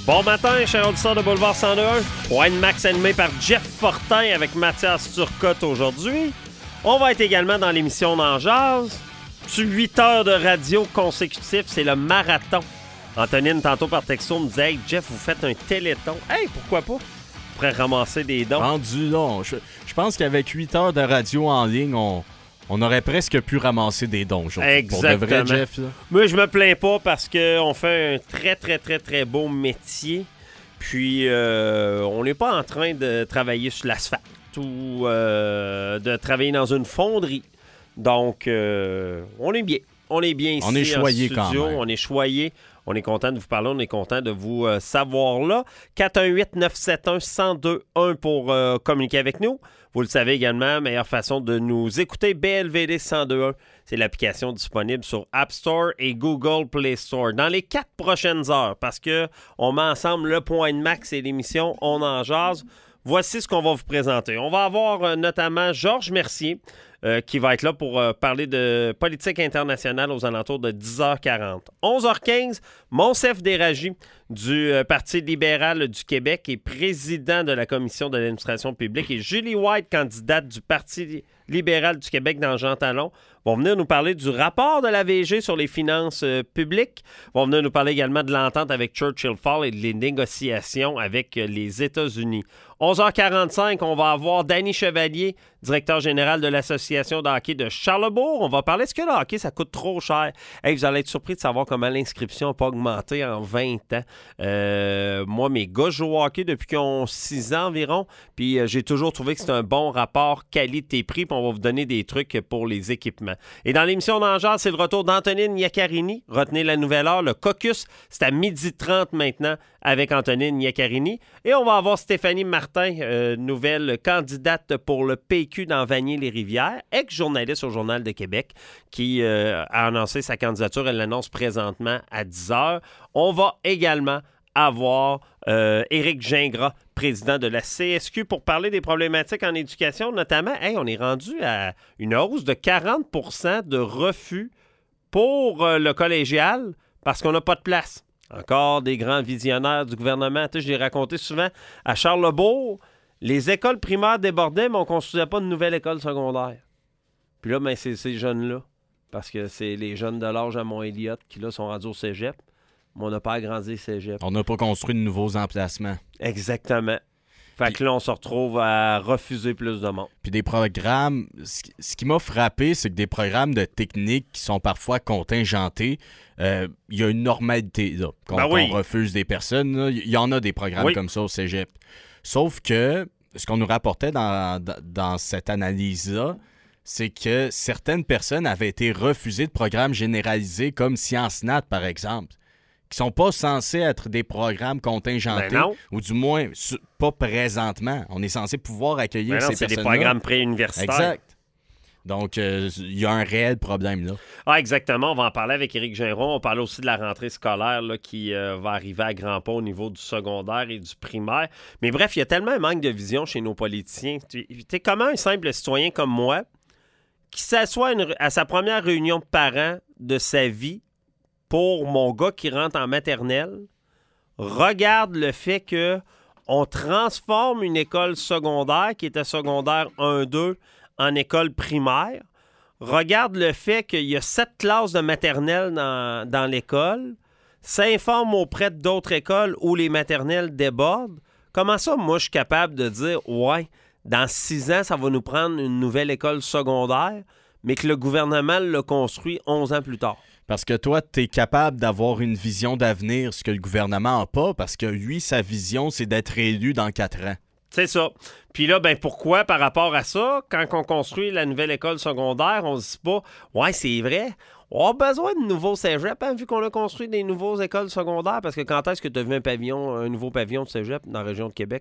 Bon matin, cher auditeur de Boulevard 102.1. Winemax animé par Jeff Fortin avec Mathias Turcotte aujourd'hui. On va être également dans l'émission Dans Jazz. Sur 8 heures de radio consécutifs, c'est le marathon. Antonine, tantôt par texto, me disait « Hey, Jeff, vous faites un téléthon. » Hey, pourquoi pas? On pourrait ramasser des dons. Rendu long. Je pense qu'avec 8 heures de radio en ligne, on aurait presque pu ramasser des dons aujourd'hui. Exactement. Pour de vrai, Jeff. Là. Moi, je me plains pas parce qu'on fait un très, très, très, très beau métier. Puis, on n'est pas en train de travailler sur l'asphalte ou de travailler dans une fonderie. Donc, on est bien. On est bien ici. On est choyé quand même. On est choyé. On est content de vous parler. On est content de vous savoir là. 418-971-1021 pour communiquer avec nous. Vous le savez également, meilleure façon de nous écouter, BLVD 1021. C'est l'application disponible sur App Store et Google Play Store. Dans les 4 prochaines heures, parce qu'on met ensemble le point de max et l'émission On en jase, voici ce qu'on va vous présenter. On va avoir notamment Georges Mercier qui va être là pour parler de politique internationale aux alentours de 10h40. 11h15, Monsef Déragi du Parti libéral du Québec et président de la Commission de l'administration publique, et Julie White, candidate du Parti libéral du Québec dans Jean Talon, vont venir nous parler du rapport de la VG sur les finances publiques, vont venir nous parler également de l'entente avec Churchill Falls et des négociations avec les États-Unis. 11h45, on va avoir Danny Chevalier, directeur général de l'Association de hockey de Charlesbourg. On va parler, est-ce que le hockey, ça coûte trop cher? Hey, vous allez être surpris de savoir comment l'inscription n'a pas augmenté en 20 ans. Moi, mes gars jouent au hockey depuis qu'ils ont 6 ans environ, puis j'ai toujours trouvé que c'est un bon rapport qualité-prix, puis on va vous donner des trucs pour les équipements. Et dans l'émission d'Angers, c'est le retour d'Antonine Iaccarini. Retenez la nouvelle heure, le caucus, c'est à 12h30 maintenant avec Antonine Iaccarini. Et on va avoir Stéphanie Martin, nouvelle candidate pour le PQ dans Vanier-les-Rivières, ex-journaliste au Journal de Québec, qui a annoncé sa candidature. Elle l'annonce présentement à 10h. On va également avoir Éric Gingras, président de la CSQ, pour parler des problématiques en éducation, notamment, on est rendu à une hausse de 40% de refus pour le collégial parce qu'on n'a pas de place. Encore des grands visionnaires du gouvernement. Je l'ai raconté souvent à Charlesbourg, les écoles primaires débordaient, mais on ne construisait pas de nouvelle école secondaire. Puis là, c'est ces jeunes-là, parce que c'est les jeunes de l'âge à Mont-Éliott qui, là, sont rendus au cégep. Mais on n'a pas agrandi le cégep. On n'a pas construit de nouveaux emplacements. Exactement. Fait que là, on se retrouve à refuser plus de monde. Puis des programmes, ce qui m'a frappé, c'est que des programmes de technique qui sont parfois contingentés, il y a une normalité là, quand on refuse des personnes. Il y en a des programmes comme ça au cégep. Sauf que ce qu'on nous rapportait dans cette analyse-là, c'est que certaines personnes avaient été refusées de programmes généralisés comme Sciences Nat, par exemple, qui sont pas censés être des programmes contingentés, ou du moins pas présentement. On est censé pouvoir accueillir ces personnes-là. C'est des programmes préuniversitaires. Exact. Donc, il y a un réel problème là. Ah, exactement. On va en parler avec Éric Gingras. On parle aussi de la rentrée scolaire là, qui va arriver à grands pas au niveau du secondaire et du primaire. Mais bref, il y a tellement un manque de vision chez nos politiciens. T'es comment un simple citoyen comme moi qui s'assoit à sa première réunion de parents de sa vie pour mon gars qui rentre en maternelle, regarde le fait que on transforme une école secondaire qui était secondaire 1-2 en école primaire, regarde le fait qu'il y a 7 classes de maternelle dans l'école, s'informe auprès d'autres écoles où les maternelles débordent. Comment ça, moi, je suis capable de dire, dans 6 ans, ça va nous prendre une nouvelle école secondaire, mais que le gouvernement l'a construit 11 ans plus tard? Parce que toi, tu es capable d'avoir une vision d'avenir, ce que le gouvernement n'a pas, parce que lui, sa vision, c'est d'être élu dans 4 ans. C'est ça. Puis là, pourquoi par rapport à ça, quand on construit la nouvelle école secondaire, on se dit pas « c'est vrai, on a besoin de nouveaux cégep, vu qu'on a construit des nouvelles écoles secondaires, parce que quand est-ce que tu as vu un nouveau pavillon de cégep dans la région de Québec? »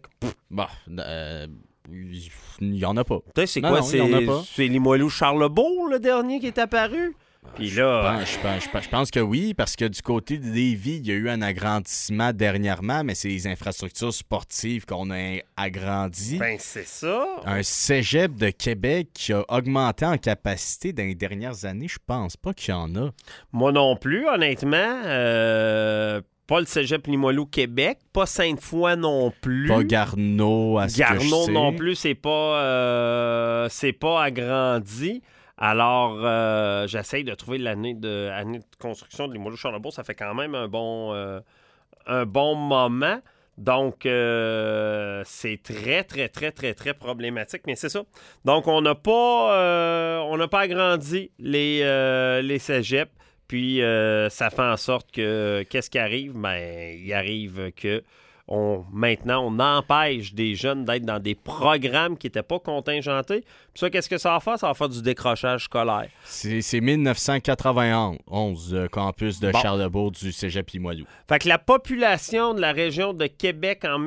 il n'y en a pas. C'est quoi? C'est Limoilou-Charlesbourg, le dernier qui est apparu? Puis là, je pense que oui, parce que du côté de Lévis, il y a eu un agrandissement dernièrement, mais c'est les infrastructures sportives qu'on a agrandi. C'est ça. Un cégep de Québec qui a augmenté en capacité dans les dernières années, je pense pas qu'il y en a. Moi non plus, honnêtement. pas le Cégep Limoilou Québec, pas Sainte-Foy non plus. Pas Garneau, à ce que je sais. Garneau non plus, c'est pas agrandi. Alors, j'essaye de trouver l'année de construction de Limoilou-Charlebourg. Ça fait quand même un bon moment. Donc, c'est très, très, très, très, très problématique. Mais c'est ça. Donc, on n'a pas agrandi les cégeps. Puis, ça fait en sorte que, qu'est-ce qui arrive? Ben, il arrive que maintenant, on empêche des jeunes d'être dans des programmes qui n'étaient pas contingentés. Puis ça, qu'est-ce que ça va faire? Ça va faire du décrochage scolaire. C'est 1991, le campus de Charlebourg du Cégep Limoilou. Fait que la population de la région de Québec en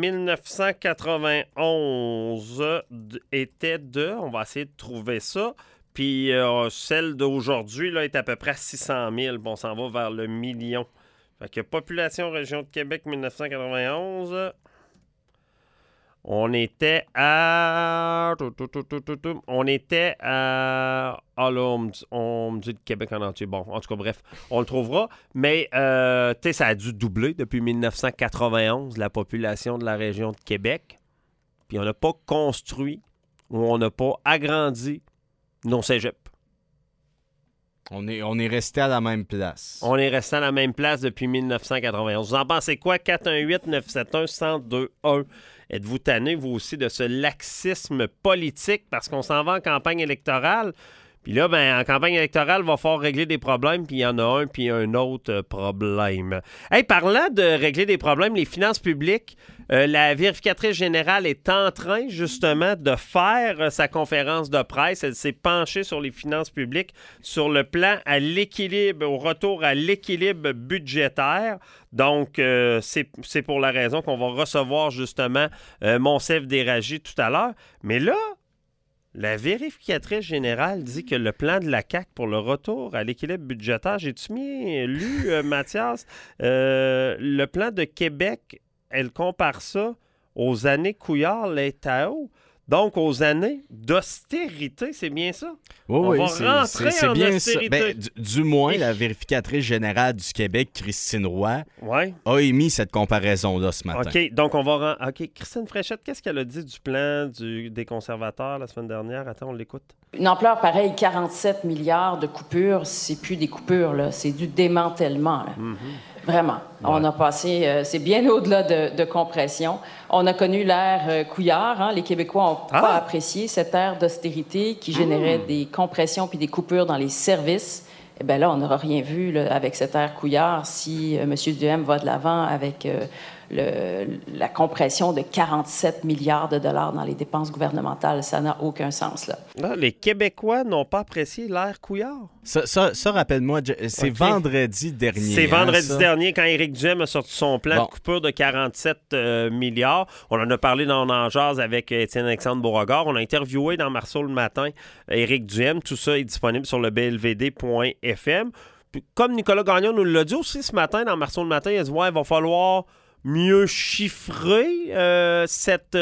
1991 était de... On va essayer de trouver ça. Puis celle d'aujourd'hui là, est à peu près à 600 000. Bon, on s'en va vers le million. Fait que population région de Québec 1991, on était à... Ah là, on me dit le Québec en entier. Bon, en tout cas, bref, on le trouvera. Mais, tu sais, ça a dû doubler depuis 1991, la population de la région de Québec. Puis on n'a pas construit ou on n'a pas agrandi nos cégeps. On est resté à la même place. On est resté à la même place depuis 1991. Vous en pensez quoi? 418-971-1021. Êtes-vous tanné, vous aussi, de ce laxisme politique parce qu'on s'en va en campagne électorale? Puis là, ben, en campagne électorale, il va falloir régler des problèmes, puis il y en a un, puis un autre problème. Hey, parlant de régler des problèmes, les finances publiques, la vérificatrice générale est en train, justement, de faire sa conférence de presse. Elle s'est penchée sur les finances publiques, sur le plan à l'équilibre, au retour à l'équilibre budgétaire. Donc, c'est pour la raison qu'on va recevoir, justement, Monsef Déragi tout à l'heure. Mais là, la vérificatrice générale dit que le plan de la CAQ pour le retour à l'équilibre budgétaire, j'ai-tu bien lu, Mathias? Le plan de Québec, elle compare ça aux années Couillard-Létao, donc aux années d'austérité, c'est bien ça? Oui, on va rentrer c'est en bien austérité. ça. Ben, du moins, la vérificatrice générale du Québec, Christine Roy, a émis cette comparaison-là ce matin. OK, donc on va... OK, Christine Fréchette, qu'est-ce qu'elle a dit du plan des conservateurs la semaine dernière? Attends, on l'écoute. Une ampleur pareille, 47 milliards de coupures, c'est plus des coupures, là, c'est du démantèlement. Là. Mm-hmm. Vraiment. Ouais. On a passé... c'est bien au-delà de compression. On a connu l'ère Couillard. Hein? Les Québécois n'ont pas apprécié cette ère d'austérité qui générait des compressions puis des coupures dans les services. Eh bien là, on n'aura rien vu là, avec cette ère Couillard si M. Duhem va de l'avant avec la compression de 47 milliards de dollars dans les dépenses gouvernementales. Ça n'a aucun sens, là. Non, les Québécois n'ont pas apprécié l'ère Couillard. Ça rappelle-moi, c'est vendredi dernier. C'est vendredi dernier quand Éric Duhem a sorti son plan de coupure de 47 milliards. On en a parlé dans On en jase avec Étienne-Alexandre Beauregard. On a interviewé dans Marceau le matin Éric Duhem. Tout ça est disponible sur le blvd.fm. Puis, comme Nicolas Gagnon nous l'a dit aussi ce matin dans Marceau le matin, il a dit il va falloir mieux chiffrer cette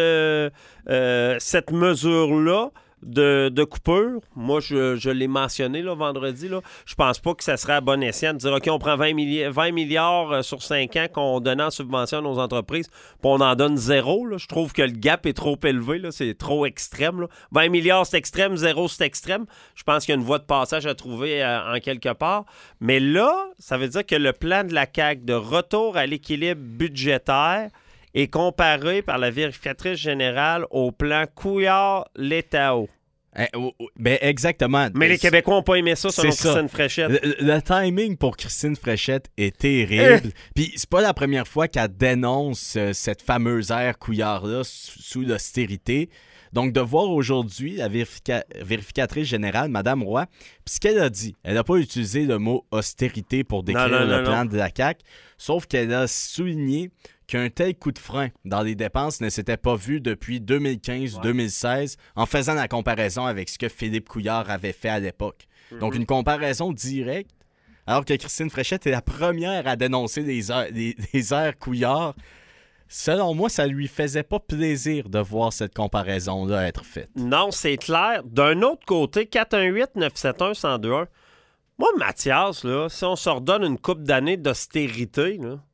mesure-là de coupure. Moi, je l'ai mentionné là, vendredi. Là. Je pense pas que ça serait à bon escient de dire OK, on prend 20 milliards sur 5 ans qu'on donnait en subvention à nos entreprises, puis on en donne zéro. Là. Je trouve que le gap est trop élevé. Là. C'est trop extrême. Là. 20 milliards, c'est extrême. Zéro, c'est extrême. Je pense qu'il y a une voie de passage à trouver en quelque part. Mais là, ça veut dire que le plan de la CAQ de retour à l'équilibre budgétaire est comparé par la vérificatrice générale au plan Couillard-Létao. Ben exactement. Mais les Québécois n'ont pas aimé ça selon Christine Fréchette. Le timing pour Christine Fréchette est terrible. Puis c'est pas la première fois qu'elle dénonce cette fameuse ère Couillard-là sous l'austérité. Donc, de voir aujourd'hui la vérificatrice générale, Mme Roy, puis ce qu'elle a dit, elle n'a pas utilisé le mot austérité pour décrire le plan de la CAQ, sauf qu'elle a souligné qu'un tel coup de frein dans les dépenses ne s'était pas vu depuis 2015-2016 en faisant la comparaison avec ce que Philippe Couillard avait fait à l'époque. Donc, une comparaison directe, alors que Christine Fréchette est la première à dénoncer les aires Couillard. Selon moi, ça lui faisait pas plaisir de voir cette comparaison-là être faite. Non, c'est clair. D'un autre côté, 418-971-1021, moi, Mathias, là, si on se redonne une couple d'années d'austérité, là,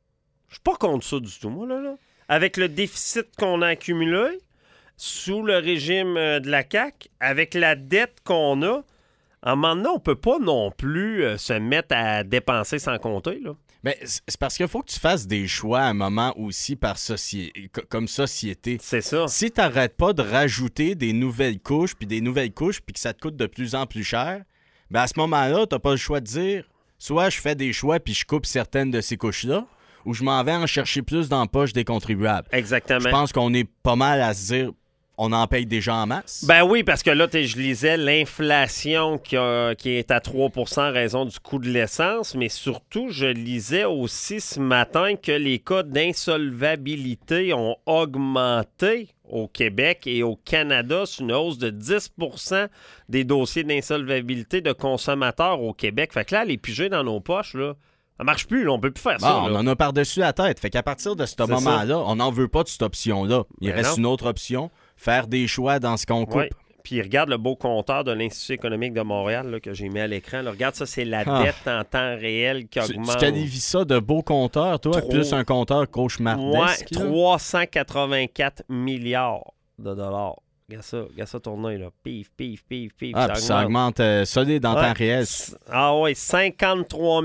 Je suis pas contre ça du tout, moi, là. Avec le déficit qu'on a accumulé sous le régime de la CAQ, avec la dette qu'on a, à un moment donné, on peut pas non plus se mettre à dépenser sans compter, là. Mais c'est parce qu'il faut que tu fasses des choix à un moment aussi comme société. C'est ça. Si tu n'arrêtes pas de rajouter des nouvelles couches, puis que ça te coûte de plus en plus cher, ben à ce moment-là, tu n'as pas le choix de dire soit je fais des choix puis je coupe certaines de ces couches-là, ou je m'en vais en chercher plus dans la poche des contribuables. Exactement. Je pense qu'on est pas mal à se dire on en paye déjà en masse. Ben oui, parce que là, je lisais l'inflation qui est à 3 % en raison du coût de l'essence, mais surtout, je lisais aussi ce matin que les cas d'insolvabilité ont augmenté au Québec et au Canada. C'est une hausse de 10 % des dossiers d'insolvabilité de consommateurs au Québec. Fait que là, les piger dans nos poches, là, ça marche plus, là, on peut plus faire ça. Là. On en a par-dessus la tête. Fait qu'à partir de ce moment-là, on n'en veut pas de cette option-là. Il reste une autre option. Faire des choix dans ce qu'on coupe. Oui. Puis regarde le beau compteur de l'Institut économique de Montréal là, que j'ai mis à l'écran. Là. Regarde ça, c'est la dette en temps réel qui augmente. Tu qualifies ça de beau compteur, toi? Plus un compteur cauchemardesque? Oui, 384 milliards de dollars. Regarde ça tourner, là. Pif, pif, pif, pif. Ça augmente solide en temps réel. Ah oui, 53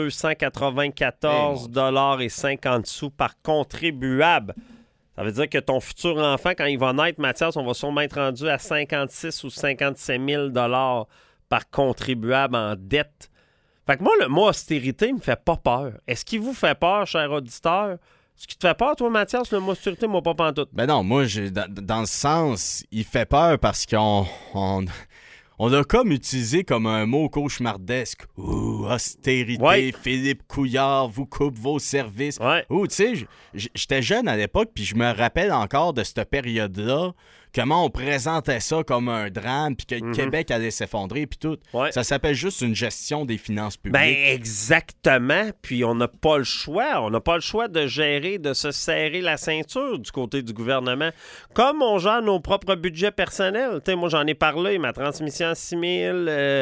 294 $ et 50 sous par contribuable. Ça veut dire que ton futur enfant, quand il va naître, Mathias, on va sûrement être rendu à 56 ou 57 000 $ par contribuable en dette. Fait que moi, le mot austérité me fait pas peur. Est-ce qu'il vous fait peur, cher auditeur? Est-ce qu'il te fait peur, toi, Mathias? Le mot austérité, moi, pas pantoute. Ben non, moi, dans le sens, il fait peur parce qu'on l'a comme utilisé comme un mot cauchemardesque. Ouh, austérité, ouais. Philippe Couillard vous coupe vos services. Ouais. Ouh, tu sais, j'étais jeune à l'époque, puis je me rappelle encore de cette période-là, comment on présentait ça comme un drame, puis que le Québec allait s'effondrer, puis tout. Ouais. Ça s'appelle juste une gestion des finances publiques. Ben exactement, puis on n'a pas le choix. On n'a pas le choix de gérer, de se serrer la ceinture du côté du gouvernement. Comme on gère nos propres budgets personnels. T'sais, moi, j'en ai parlé, ma transmission à 6 000,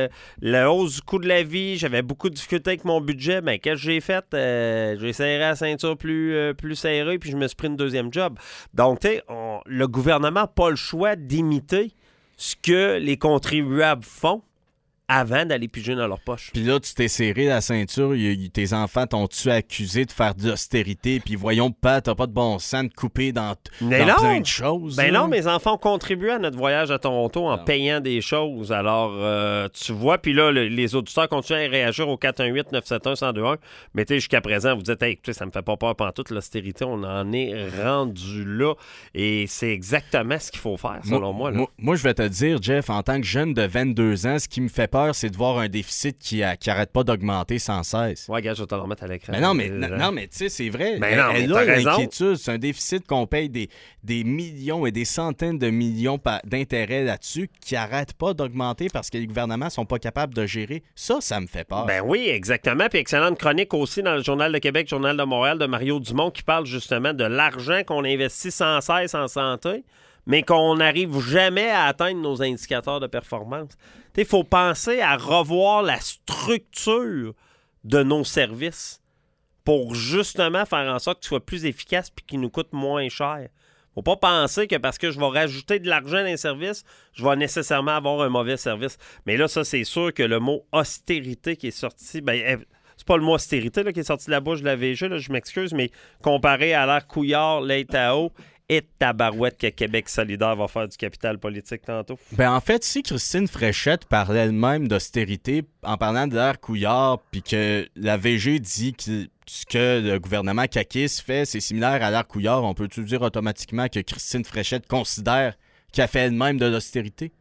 la hausse du coût de la vie, j'avais beaucoup de difficultés avec mon budget. Ben, qu'est-ce que j'ai fait? J'ai serré la ceinture plus serrée, puis je me suis pris une deuxième job. Donc, le gouvernement n'a pas le choix d'imiter ce que les contribuables font avant d'aller piger dans leur poche. Puis là, tu t'es serré la ceinture, tes enfants t'ont-tu accusé de faire de l'austérité, puis voyons pas, t'as pas de bon sens de couper dans plein de choses. Ben non, mes enfants ont contribué à notre voyage à Toronto en payant des choses. Alors, tu vois, puis là, les auditeurs continuent à réagir au 418-971-1021. Mais tu sais, jusqu'à présent, vous dites, hey, écoutez, ça me fait pas peur pantoute, l'austérité, on en est rendu là. Et c'est exactement ce qu'il faut faire, selon moi. Moi, je vais te dire, Jeff, en tant que jeune de 22 ans, ce qui me fait peur, c'est de voir un déficit qui arrête pas d'augmenter sans cesse. Ouais, gars, je vais te le remettre à l'écran. Mais non, mais tu sais, c'est vrai. Mais non, elle a l'inquiétude. C'est un déficit qu'on paye des millions et des centaines de millions d'intérêts là-dessus qui arrête pas d'augmenter parce que les gouvernements sont pas capables de gérer. Ça me fait peur. Ben oui, exactement. Puis excellente chronique aussi dans le Journal de Québec, Journal de Montréal de Mario Dumont qui parle justement de l'argent qu'on investit sans cesse en santé, mais qu'on n'arrive jamais à atteindre nos indicateurs de performance. Il faut penser à revoir la structure de nos services pour justement faire en sorte qu'ils soient plus efficaces et qu'ils nous coûtent moins cher. Faut pas penser que parce que je vais rajouter de l'argent dans les services, je vais nécessairement avoir un mauvais service. Mais là, ça, c'est sûr que le mot austérité qui est sorti... Ben, c'est pas le mot austérité là, qui est sorti de la bouche de la VG, là, je m'excuse, mais comparé à l'ère Couillard, l'État-haut, et tabarouette que Québec solidaire va faire du capital politique tantôt. Ben en fait, si Christine Fréchette parlait elle-même d'austérité en parlant de l'ère Couillard, puis que la VG dit que ce que le gouvernement caquiste fait, c'est similaire à l'ère Couillard, on peut-tu dire automatiquement que Christine Fréchette considère qu'elle fait elle-même de l'austérité?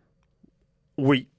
Oui.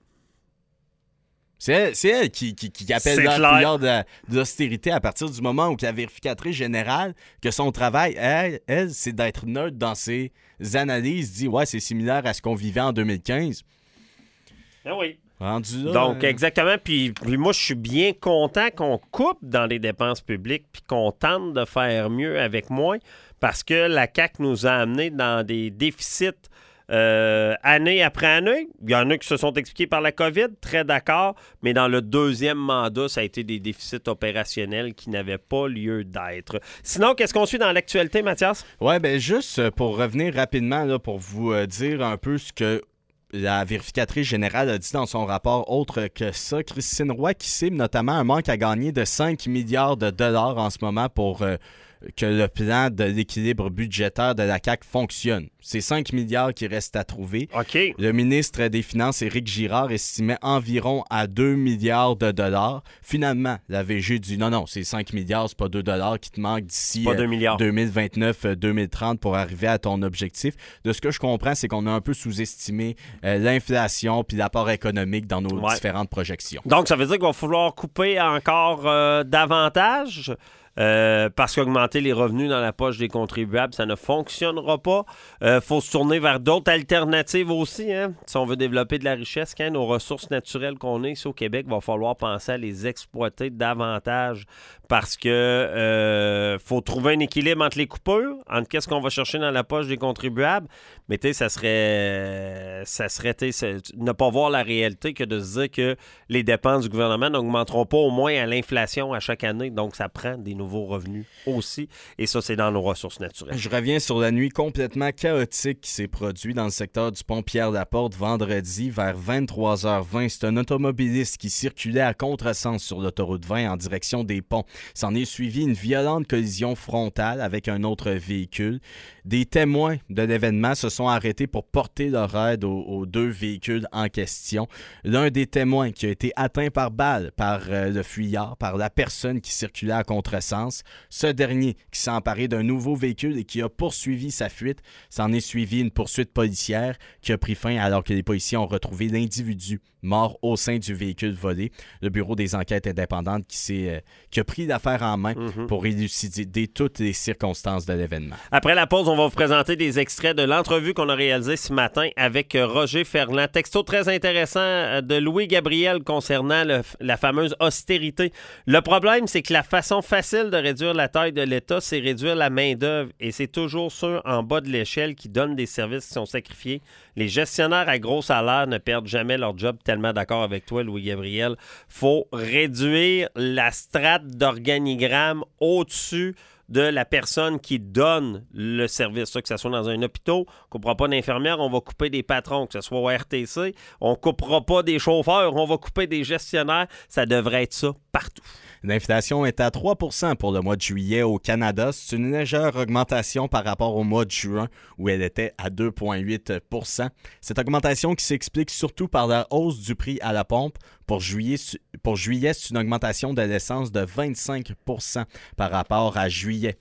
C'est elle qui appelle l'ère Couillard de l'austérité à partir du moment où la vérificatrice générale, que son travail, elle c'est d'être neutre dans ses analyses, dit « Ouais, c'est similaire à ce qu'on vivait en 2015. » Ah oui. Rendu là, donc, exactement. Puis moi, je suis bien content qu'on coupe dans les dépenses publiques puis qu'on tente de faire mieux avec moins parce que la CAQ nous a amenés dans des déficits année après année. Il y en a qui se sont expliqués par la COVID, très d'accord, mais dans le deuxième mandat, ça a été des déficits opérationnels qui n'avaient pas lieu d'être. Sinon, qu'est-ce qu'on suit dans l'actualité, Mathias? Oui, bien juste pour revenir rapidement, là, pour vous dire un peu ce que la vérificatrice générale a dit dans son rapport. Autre que ça, Christine Roy qui cible notamment un manque à gagner de 5 milliards de dollars en ce moment pour que le plan de l'équilibre budgétaire de la CAQ fonctionne. C'est 5 milliards qui restent à trouver. OK. Le ministre des Finances, Éric Girard, estimait environ à 2 milliards de dollars. Finalement, la VG dit non, c'est 5 milliards, c'est pas 2 dollars qui te manquent d'ici 2029-2030 pour arriver à ton objectif. De ce que je comprends, c'est qu'on a un peu sous-estimé l'inflation puis l'apport économique dans nos différentes projections. Donc, ça veut dire qu'il va falloir couper encore davantage? Parce qu'augmenter les revenus dans la poche des contribuables, ça ne fonctionnera pas. Faut se tourner vers d'autres alternatives aussi. Hein? Si on veut développer de la richesse, quand nos ressources naturelles qu'on a ici au Québec, il va falloir penser à les exploiter davantage parce que faut trouver un équilibre entre les coupures, entre qu'est-ce qu'on va chercher dans la poche des contribuables. Mais tu sais, ça serait ne pas voir la réalité que de se dire que les dépenses du gouvernement n'augmenteront pas au moins à l'inflation à chaque année. Donc, ça prend des nouveaux revenus aussi. Et ça, c'est dans nos ressources naturelles. Je reviens sur la nuit complètement chaotique qui s'est produite dans le secteur du pont Pierre-Laporte vendredi vers 23h20. C'est un automobiliste qui circulait à contresens sur l'autoroute 20 en direction des ponts. S'en est suivi une violente collision frontale avec un autre véhicule. Des témoins de l'événement se sont arrêtés pour porter leur aide aux deux véhicules en question. L'un des témoins qui a été atteint par balle par le fuyard, par la personne qui circulait à contresens. Ce dernier qui s'est emparé d'un nouveau véhicule et qui a poursuivi sa fuite. S'en est suivi une poursuite policière qui a pris fin alors que les policiers ont retrouvé l'individu mort au sein du véhicule volé. Le Bureau des enquêtes indépendantes qui a pris l'affaire en main pour élucider toutes les circonstances de l'événement. Après la pause, on va vous présenter des extraits de l'entrevue qu'on a réalisée ce matin avec Roger Ferland. Texto très intéressant de Louis Gabriel concernant la fameuse austérité. Le problème, c'est que la façon facile de réduire la taille de l'État, c'est réduire la main-d'œuvre. Et c'est toujours ceux en bas de l'échelle qui donnent des services qui sont sacrifiés. Les gestionnaires à gros salaire ne perdent jamais leur job. Tellement d'accord avec toi, Louis-Gabriel. Faut réduire la strate d'organigramme au-dessus de la personne qui donne le service. Ça, que ce soit dans un hôpital, on ne coupera pas d'infirmières, on va couper des patrons, que ce soit au RTC. On ne coupera pas des chauffeurs, on va couper des gestionnaires. Ça devrait être ça partout. L'inflation est à 3 % pour le mois de juillet au Canada. C'est une légère augmentation par rapport au mois de juin où elle était à 2,8 %. Cette augmentation qui s'explique surtout par la hausse du prix à la pompe. Pour juillet, c'est une augmentation de l'essence de 25 % par rapport à juillet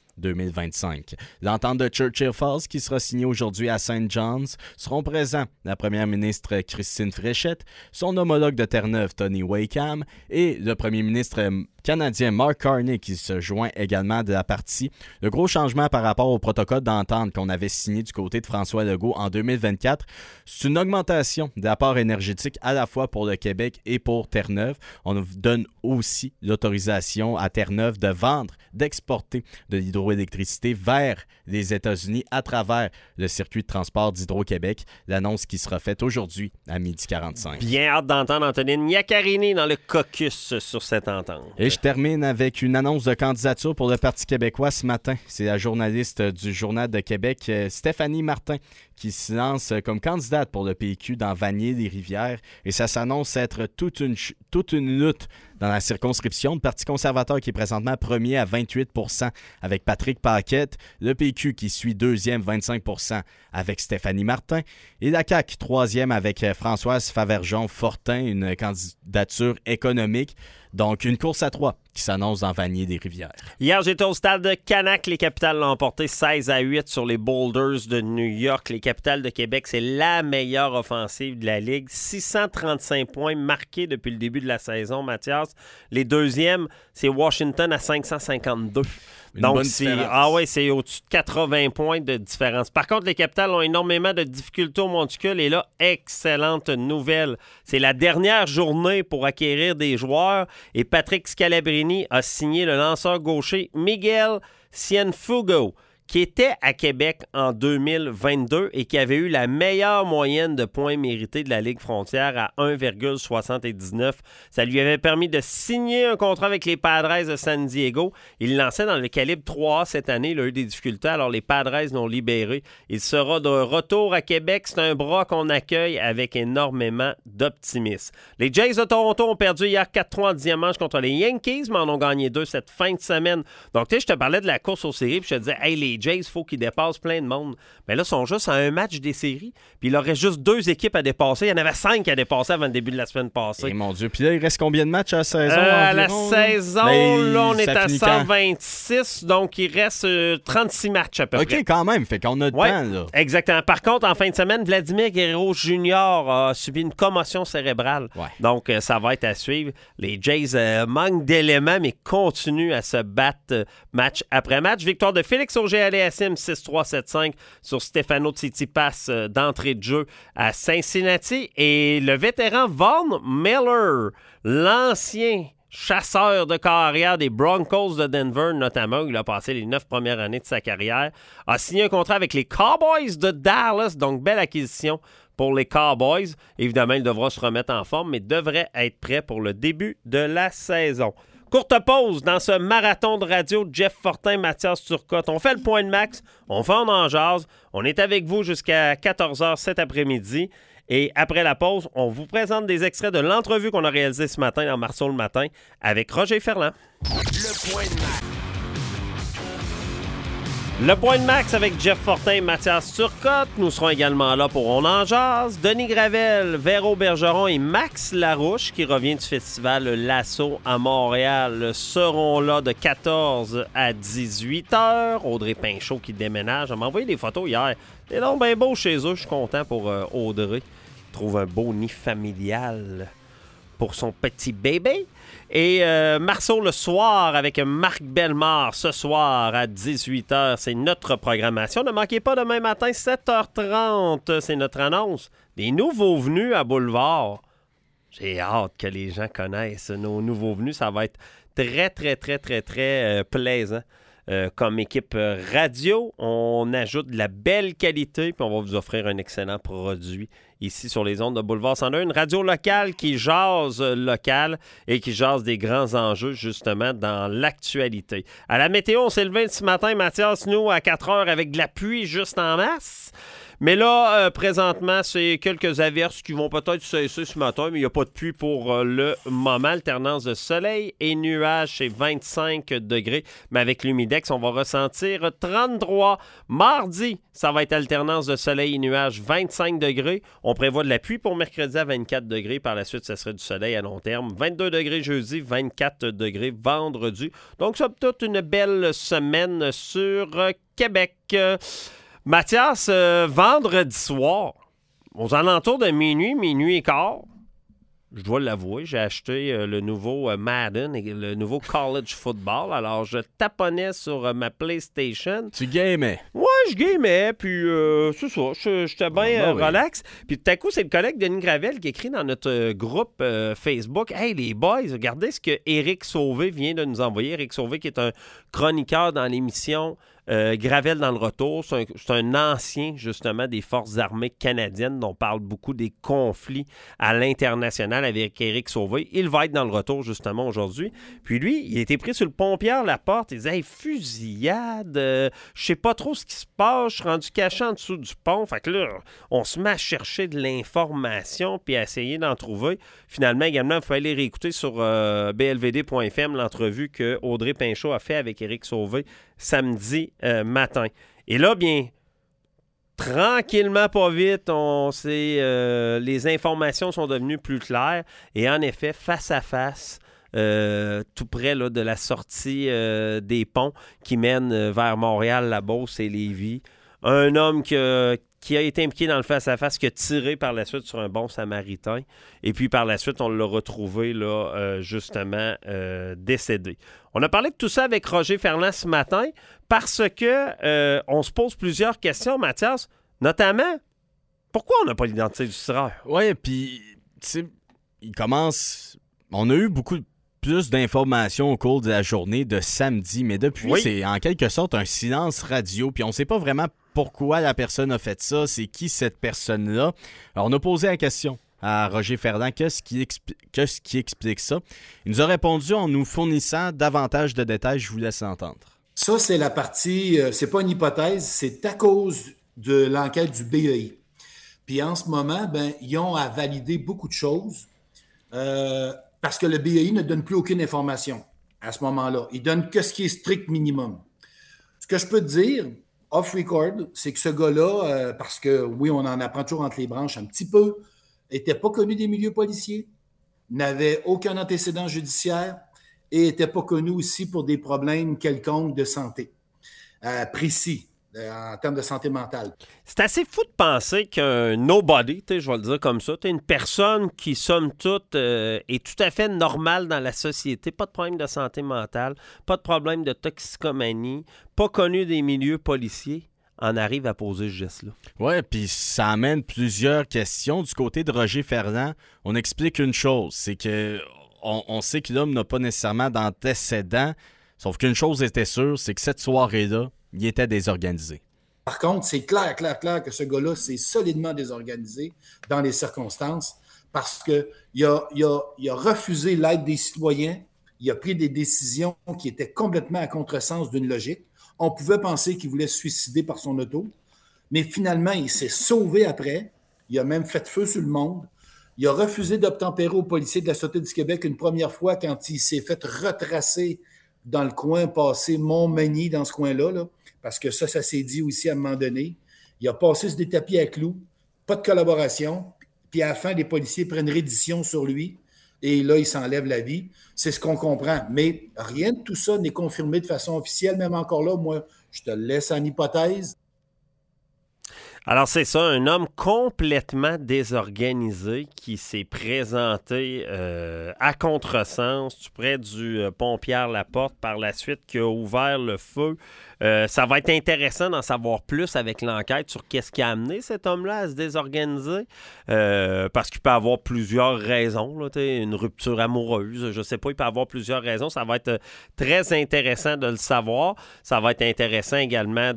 2025. L'entente de Churchill Falls, qui sera signée aujourd'hui à St. John's, seront présents la première ministre Christine Fréchette, son homologue de Terre-Neuve, Tony Wakeham, et le premier ministre canadien Mark Carney, qui se joint également de la partie. Le gros changement par rapport au protocole d'entente qu'on avait signé du côté de François Legault en 2024, c'est une augmentation d'apport énergétique à la fois pour le Québec et pour Terre-Neuve. On donne aussi l'autorisation à Terre-Neuve de vendre, d'exporter de l'hydroélectricité vers les États-Unis à travers le circuit de transport d'Hydro-Québec. L'annonce qui sera faite aujourd'hui à 12h45. Bien hâte d'entendre Antonine Iaccarini dans le caucus sur cette entente. Et je termine avec une annonce de candidature pour le Parti québécois ce matin. C'est la journaliste du Journal de Québec, Stéphanie Martin, qui se lance comme candidate pour le PQ dans Vanier-les-Rivières. Et ça s'annonce être toute une lutte dans la circonscription. Le Parti conservateur qui est présentement premier à 28 % avec Patrick Paquette. Le PQ qui suit deuxième, 25 % avec Stéphanie Martin. Et la CAQ, troisième avec Françoise Faverjon-Fortin, une candidature économique. Donc, une course à 3 qui s'annonce dans Vanier-des-Rivières. Hier, j'étais au stade de Canac. Les Capitals l'ont emporté 16-8 sur les Boulders de New York. Les Capitals de Québec, c'est la meilleure offensive de la Ligue. 635 points marqués depuis le début de la saison, Mathias. Les deuxièmes, c'est Washington à 552. Donc, c'est au-dessus de 80 points de différence. Par contre, les Capitals ont énormément de difficultés au monticule. Et là, excellente nouvelle. C'est la dernière journée pour acquérir des joueurs. Et Patrick Scalabrini a signé le lanceur gaucher Miguel Cienfuegos, qui était à Québec en 2022 et qui avait eu la meilleure moyenne de points mérités de la Ligue frontière à 1,79. Ça lui avait permis de signer un contrat avec les Padres de San Diego. Il lançait dans le calibre 3A cette année. Il a eu des difficultés, alors les Padres l'ont libéré. Il sera de retour à Québec. C'est un bras qu'on accueille avec énormément d'optimisme. Les Jays de Toronto ont perdu hier 4-3 en 10e manche contre les Yankees, mais en ont gagné 2 cette fin de semaine. Donc, tu sais, je te parlais de la course aux séries, puis je te disais, hey, les Jays, il faut qu'ils dépassent plein de monde. Mais là, ils sont juste à un match des séries, puis il leur reste juste 2 équipes à dépasser. Il y en avait 5 à dépasser avant le début de la semaine passée. Et mon Dieu, puis là, il reste combien de matchs à la saison à environ? La saison, là, on est à 126, donc il reste 36 matchs à peu près. OK, quand même, fait qu'on a de temps, là. Exactement. Par contre, en fin de semaine, Vladimir Guerrero Jr. a subi une commotion cérébrale. Ouais. Donc, ça va être à suivre. Les Jays manquent d'éléments, mais continuent à se battre match après match. Victoire de Félix Auger-Aliassime, 6-3-7-5 sur Stefano Tsitsipas d'entrée de jeu à Cincinnati. Et le vétéran Von Miller, l'ancien chasseur de carrière des Broncos de Denver, notamment, où il a passé les 9 premières années de sa carrière, a signé un contrat avec les Cowboys de Dallas. Donc, belle acquisition pour les Cowboys. Évidemment, il devra se remettre en forme, mais devrait être prêt pour le début de la saison. Courte pause dans ce marathon de radio. Jeff Fortin, Mathias Turcotte. On fait le point de max. On fait en jase. On est avec vous jusqu'à 14h cet après-midi. Et après la pause, on vous présente des extraits de l'entrevue qu'on a réalisée ce matin dans Marceau le matin avec Roger Ferland. Le point de max. Le point de max avec Jeff Fortin et Mathias Turcotte. Nous serons également là pour On en jase. Denis Gravel, Véro Bergeron et Max Larouche, qui revient du festival Lasso à Montréal, seront là de 14 à 18 heures. Audrey Pinchot qui déménage. Elle m'a envoyé des photos hier. C'est donc bien beau chez eux. Je suis content pour Audrey. Elle trouve un beau nid familial pour son petit bébé. Et Marceau le soir avec Marc Bellemare ce soir à 18h. C'est notre programmation. Ne manquez pas demain matin, 7h30. C'est notre annonce des nouveaux venus à Boulevard. J'ai hâte que les gens connaissent nos nouveaux venus. Ça va être très, très, très, très, très plaisant. Comme équipe radio, on ajoute de la belle qualité puis on va vous offrir un excellent produit ici sur les ondes de Boulevard 102. Une radio locale qui jase local et qui jase des grands enjeux justement dans l'actualité. À la météo, on s'est levé ce matin, Mathias, nous, à 4 heures avec de la pluie juste en masse. Mais là, présentement, c'est quelques averses qui vont peut-être cesser ce matin, mais il n'y a pas de pluie pour le moment. Alternance de soleil et nuages, c'est 25 degrés. Mais avec l'humidex, on va ressentir 33. Mardi, ça va être alternance de soleil et nuages, 25 degrés. On prévoit de la pluie pour mercredi à 24 degrés. Par la suite, ça serait du soleil à long terme. 22 degrés jeudi, 24 degrés vendredi. Donc, ça peut être une belle semaine sur Québec. Mathias, vendredi soir, aux alentours de minuit et quart, je dois l'avouer, j'ai acheté le nouveau Madden et le nouveau College Football. Alors, je taponnais sur ma PlayStation. Tu gamais? Ouais, je gamais, puis c'est ça, j'étais bien relax. Puis tout à coup, c'est le collègue Denis Gravel qui écrit dans notre groupe Facebook « Hey, les boys, regardez ce que Éric Sauvé vient de nous envoyer. » Éric Sauvé qui est un chroniqueur dans l'émission Gravel dans le retour. C'est un ancien, justement, des Forces armées canadiennes dont on parle beaucoup des conflits à l'international avec Éric Sauvé. Il va être dans le retour, justement, aujourd'hui. Puis lui, il a été pris sur le pont Pierre-Laporte. Il disait « Hey, fusillade, je sais pas trop ce qui se passe, je suis rendu caché en dessous du pont. » Fait que là, on se met à chercher de l'information puis à essayer d'en trouver. Finalement, également, il faut aller réécouter sur blvd.fm l'entrevue que Audrey Pinchot a fait avec Éric Sauvé samedi matin. Et là, bien, tranquillement, pas vite, les informations sont devenues plus claires. Et en effet, face à face, tout près là, de la sortie des ponts qui mènent vers Montréal, la Beauce et Lévis, un homme qui a été impliqué dans le face-à-face, qui a tiré par la suite sur un bon Samaritain. Et puis par la suite, on l'a retrouvé là, justement décédé. On a parlé de tout ça avec Roger Ferland ce matin parce que on se pose plusieurs questions, Mathias, notamment, pourquoi on n'a pas l'identité du tireur? Oui, puis, tu sais, il commence... On a eu plus d'informations au cours de la journée de samedi, mais depuis, c'est en quelque sorte un silence radio, puis on ne sait pas vraiment pourquoi la personne a fait ça, c'est qui cette personne-là. Alors, on a posé la question à Roger Ferdinand, qu'est-ce qui explique ça? Il nous a répondu en nous fournissant davantage de détails, je vous laisse entendre. Ça, c'est la partie, c'est pas une hypothèse, c'est à cause de l'enquête du BEI. Puis en ce moment, ils ont à valider beaucoup de choses parce que le BEI ne donne plus aucune information à ce moment-là. Il donne que ce qui est strict minimum. Ce que je peux te dire, off-record, c'est que ce gars-là, parce que oui, on en apprend toujours entre les branches un petit peu, n'était pas connu des milieux policiers, n'avait aucun antécédent judiciaire et n'était pas connu aussi pour des problèmes quelconques de santé précis. En termes de santé mentale. C'est assez fou de penser qu'un nobody, je vais le dire comme ça, une personne qui, somme toute, est tout à fait normale dans la société, pas de problème de santé mentale, pas de problème de toxicomanie, pas connu des milieux policiers, en arrive à poser ce geste-là. Oui, puis ça amène plusieurs questions. Du côté de Roger Ferdinand, on explique une chose, c'est que on sait que l'homme n'a pas nécessairement d'antécédents, sauf qu'une chose était sûre, c'est que cette soirée-là, il était désorganisé. Par contre, c'est clair que ce gars-là s'est solidement désorganisé dans les circonstances parce qu'il a refusé l'aide des citoyens, il a pris des décisions qui étaient complètement à contresens d'une logique. On pouvait penser qu'il voulait se suicider par son auto, mais finalement, il s'est sauvé après. Il a même fait feu sur le monde. Il a refusé d'obtempérer aux policiers de la Sûreté du Québec une première fois quand il s'est fait retracer dans le coin passé Montmagny, dans ce coin-là, là, parce que ça s'est dit aussi à un moment donné. Il a passé sur des tapis à clous, pas de collaboration, puis à la fin, les policiers prennent reddition sur lui, et là, il s'enlève la vie. C'est ce qu'on comprend. Mais rien de tout ça n'est confirmé de façon officielle, même encore là, moi, je te le laisse en hypothèse. Alors, c'est ça, un homme complètement désorganisé qui s'est présenté à contresens tout près du pont Pierre-Laporte par la suite, qui a ouvert le feu. Ça va être intéressant d'en savoir plus avec l'enquête sur qu'est-ce qui a amené cet homme-là à se désorganiser, parce qu'il peut avoir plusieurs raisons, là, une rupture amoureuse, je sais pas, il peut avoir plusieurs raisons. Ça va être très intéressant de le savoir. Ça va être intéressant également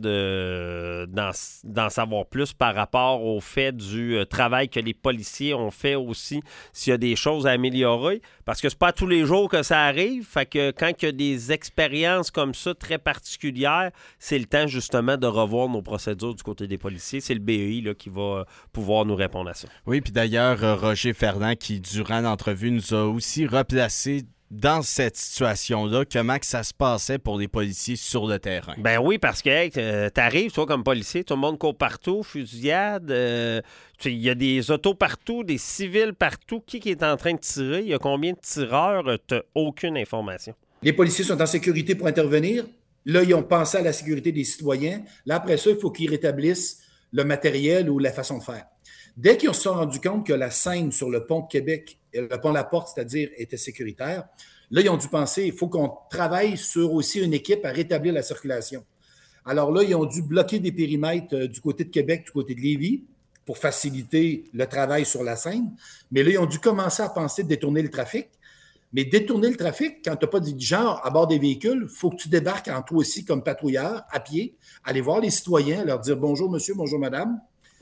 d'en savoir plus par rapport au fait du travail que les policiers ont fait aussi, s'il y a des choses à améliorer, parce que c'est pas tous les jours que ça arrive, fait que quand il y a des expériences comme ça très particulières, c'est le temps justement de revoir nos procédures du côté des policiers. C'est le BEI là, qui va pouvoir nous répondre à ça. Oui, puis d'ailleurs, Roger Ferdinand, qui durant l'entrevue nous a aussi replacé dans cette situation-là, comment que ça se passait pour les policiers sur le terrain? Ben oui, parce que t'arrives, toi, comme policier, tout le monde court partout, fusillade, il y a des autos partout, des civils partout. Qui est en train de tirer? Il y a combien de tireurs? T'as aucune information. Les policiers sont en sécurité pour intervenir. Là, ils ont pensé à la sécurité des citoyens. Là, après ça, il faut qu'ils rétablissent le matériel ou la façon de faire. Dès qu'ils se sont rendus compte que la scène sur le pont de Québec, le pont Laporte, c'est-à-dire, était sécuritaire, là, ils ont dû penser, il faut qu'on travaille sur aussi une équipe à rétablir la circulation. Alors là, ils ont dû bloquer des périmètres du côté de Québec, du côté de Lévis, pour faciliter le travail sur la scène. Mais là, ils ont dû commencer à penser de détourner le trafic. Mais détourner le trafic, quand tu n'as pas de genre à bord des véhicules, il faut que tu débarques en toi aussi comme patrouilleur, à pied, aller voir les citoyens, leur dire « Bonjour monsieur, bonjour madame,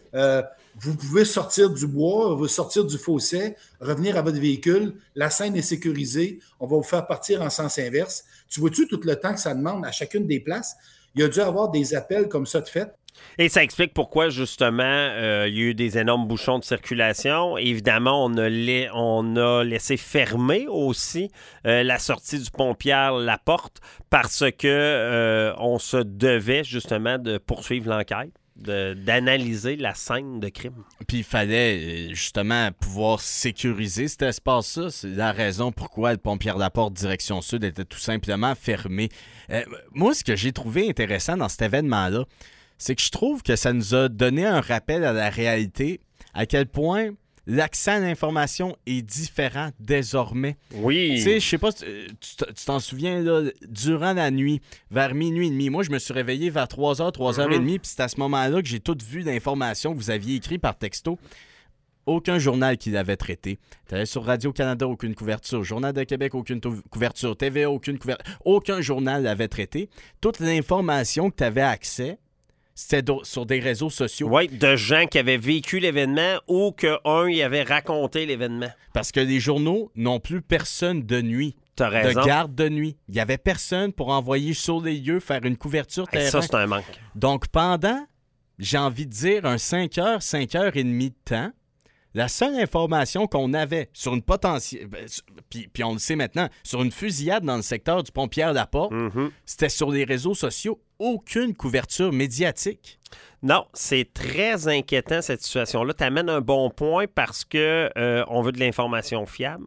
vous pouvez sortir du bois, vous sortir du fossé, revenir à votre véhicule, la scène est sécurisée, on va vous faire partir en sens inverse. » Tu vois-tu tout le temps que ça demande à chacune des places? Il y a dû avoir des appels comme ça de fait. Et ça explique pourquoi, justement, il y a eu des énormes bouchons de circulation. Évidemment, on a laissé fermer aussi la sortie du pont Pierre-Laporte parce que on se devait, justement, de poursuivre l'enquête, d'analyser la scène de crime. Puis il fallait, justement, pouvoir sécuriser cet espace-là. C'est la raison pourquoi le pont Pierre-Laporte, direction sud, était tout simplement fermé. Moi, ce que j'ai trouvé intéressant dans cet événement-là, c'est que je trouve que ça nous a donné un rappel à la réalité, à quel point l'accès à l'information est différent désormais. Oui. Tu sais, je sais pas, tu t'en souviens, là, durant la nuit, vers minuit et demi, moi, je me suis réveillé vers 3h, 3h30, puis c'est à ce moment-là que j'ai tout vu d'informations que vous aviez écrites par texto. aucun journal qui l'avait traité. Tu allais sur Radio-Canada, aucune couverture. Journal de Québec, aucune couverture. TVA, aucune couverture. Aucun journal l'avait traité. Toute l'information que tu avais accès, c'était sur des réseaux sociaux. Oui, de gens qui avaient vécu l'événement ou qu'un y avait raconté l'événement. Parce que les journaux n'ont plus personne de nuit. T'as raison. De garde de nuit. Il n'y avait personne pour envoyer sur les lieux, faire une couverture terrain. Et ça, c'est un manque. Donc, pendant, j'ai envie de dire, un 5 heures, 5 heures et demie de temps, la seule information qu'on avait sur une potentielle... Puis on le sait maintenant, sur une fusillade dans le secteur du pont Pierre-Laporte, c'était sur les réseaux sociaux, aucune couverture médiatique. Non, c'est très inquiétant, cette situation-là. Tu amènes un bon point parce que on veut de l'information fiable.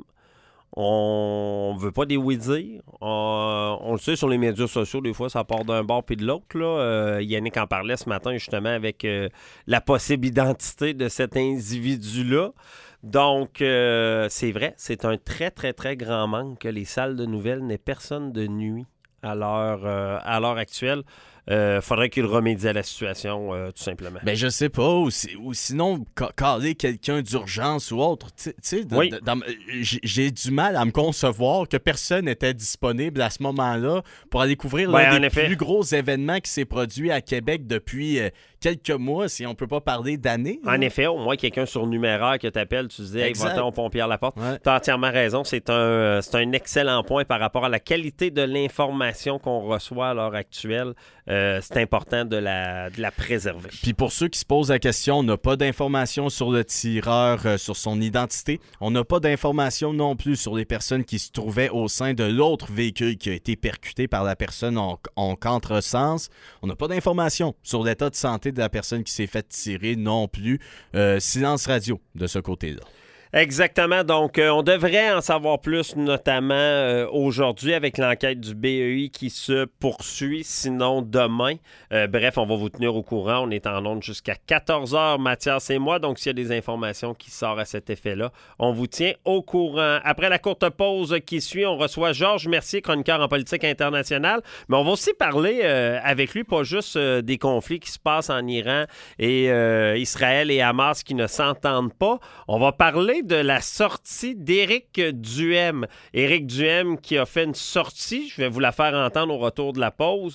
On veut pas des oui-dire. On le sait sur les médias sociaux, des fois, ça part d'un bord puis de l'autre. Là. Yannick en parlait ce matin, justement, avec la possible identité de cet individu-là. Donc, c'est vrai, c'est un très, très, très grand manque que les salles de nouvelles n'aient personne de nuit à l'heure actuelle. Faudrait qu'il remédie à la situation, tout simplement. Ben, je sais pas. Ou sinon, caler quelqu'un d'urgence ou autre. Tu sais, oui. J'ai du mal à me concevoir que personne n'était disponible à ce moment-là pour aller couvrir l'un des plus gros événements qui s'est produit à Québec depuis quelques mois, si on peut pas parler d'années. En effet, au moins quelqu'un sur numéraire que t'appelles, tu disais, hey, va-t'en au pont Pierre-Laporte. Ouais. Tu as entièrement raison. C'est un excellent point par rapport à la qualité de l'information qu'on reçoit à l'heure actuelle. C'est important de la préserver. Puis pour ceux qui se posent la question, on n'a pas d'informations sur le tireur, sur son identité. On n'a pas d'informations non plus sur les personnes qui se trouvaient au sein de l'autre véhicule qui a été percuté par la personne en contresens. On n'a pas d'informations sur l'état de santé de la personne qui s'est fait tirer non plus. Silence radio de ce côté-là. Exactement. Donc, on devrait en savoir plus, notamment aujourd'hui, avec l'enquête du BEI qui se poursuit, sinon demain. Bref, on va vous tenir au courant. On est en onde jusqu'à 14h, Mathias et moi. Donc, s'il y a des informations qui sortent à cet effet-là, on vous tient au courant. Après la courte pause qui suit, on reçoit Georges Mercier, chroniqueur en politique internationale. Mais on va aussi parler avec lui, pas juste des conflits qui se passent en Iran et Israël et Hamas qui ne s'entendent pas. On va parler de la sortie d'Éric Duhem. Éric Duhem qui a fait une sortie, je vais vous la faire entendre au retour de la pause,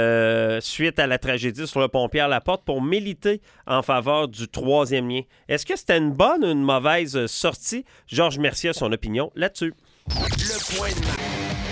suite à la tragédie sur le pont Pierre-Laporte pour militer en faveur du troisième lien. Est-ce que c'était une bonne ou une mauvaise sortie? Georges Mercier a son opinion là-dessus. Le point de match.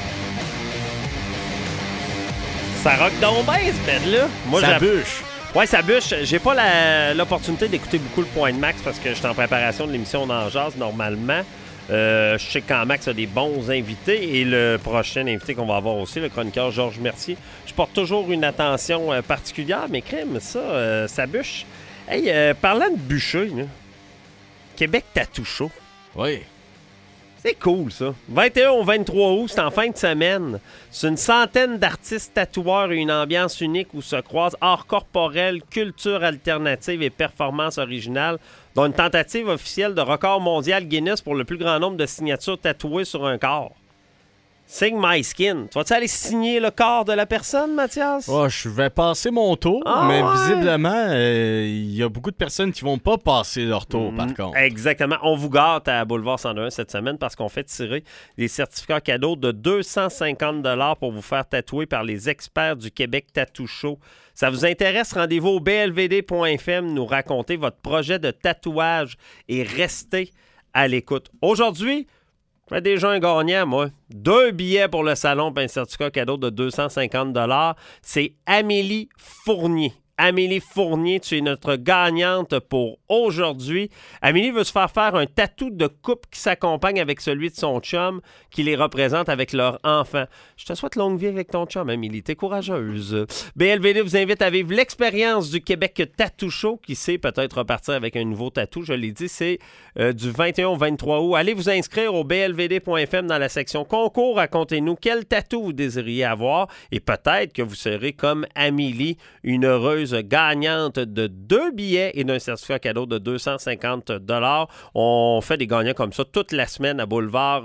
Ça rock donc bien, ce bed-là. Moi, ça bûche. Oui, ça bûche. J'ai pas l'opportunité d'écouter beaucoup le Point de Max parce que je suis en préparation de l'émission d'En Jazz normalement. Je sais que quand Max a des bons invités et le prochain invité qu'on va avoir aussi, le chroniqueur Georges Mercier, je porte toujours une attention particulière, mais crème, ça bûche. Hey, parlant de bûcher, là, Québec Tattoo Show. Oui. C'est cool, ça. 21 au 23 août, c'est en fin de semaine. C'est une centaine d'artistes tatoueurs et une ambiance unique où se croisent art corporel, culture alternative et performance originale, dont une tentative officielle de record mondial Guinness pour le plus grand nombre de signatures tatouées sur un corps. Sign my skin. Tu vas-tu aller signer le corps de la personne, Mathias? Oh, je vais passer mon tour, mais visiblement, il y a beaucoup de personnes qui vont pas passer leur tour, par contre. Exactement. On vous gâte à Boulevard 101 cette semaine parce qu'on fait tirer des certificats cadeaux de 250 $ pour vous faire tatouer par les experts du Québec Tattoo Show. Ça vous intéresse? Rendez-vous au blvd.fm, nous raconter votre projet de tatouage et restez à l'écoute. Aujourd'hui, j'ai déjà un gagnant, moi. 2 billets pour le salon et un certificat cadeau de 250 $. C'est Amélie Fournier. Amélie Fournier, tu es notre gagnante pour aujourd'hui. Amélie veut se faire un tatou de couple qui s'accompagne avec celui de son chum, qui les représente avec leur enfant. Je te souhaite longue vie avec ton chum, Amélie. T'es courageuse. BLVD vous invite à vivre l'expérience du Québec Tattoo Show, qui sait peut-être repartir avec un nouveau tatou. Je l'ai dit, c'est du 21 au 23 août. Allez vous inscrire au blvd.fm dans la section concours. Racontez-nous quel tatou vous désiriez avoir et peut-être que vous serez comme Amélie, une heureuse gagnante de 2 billets et d'un certificat cadeau de 250 $. On fait des gagnants comme ça toute la semaine à Boulevard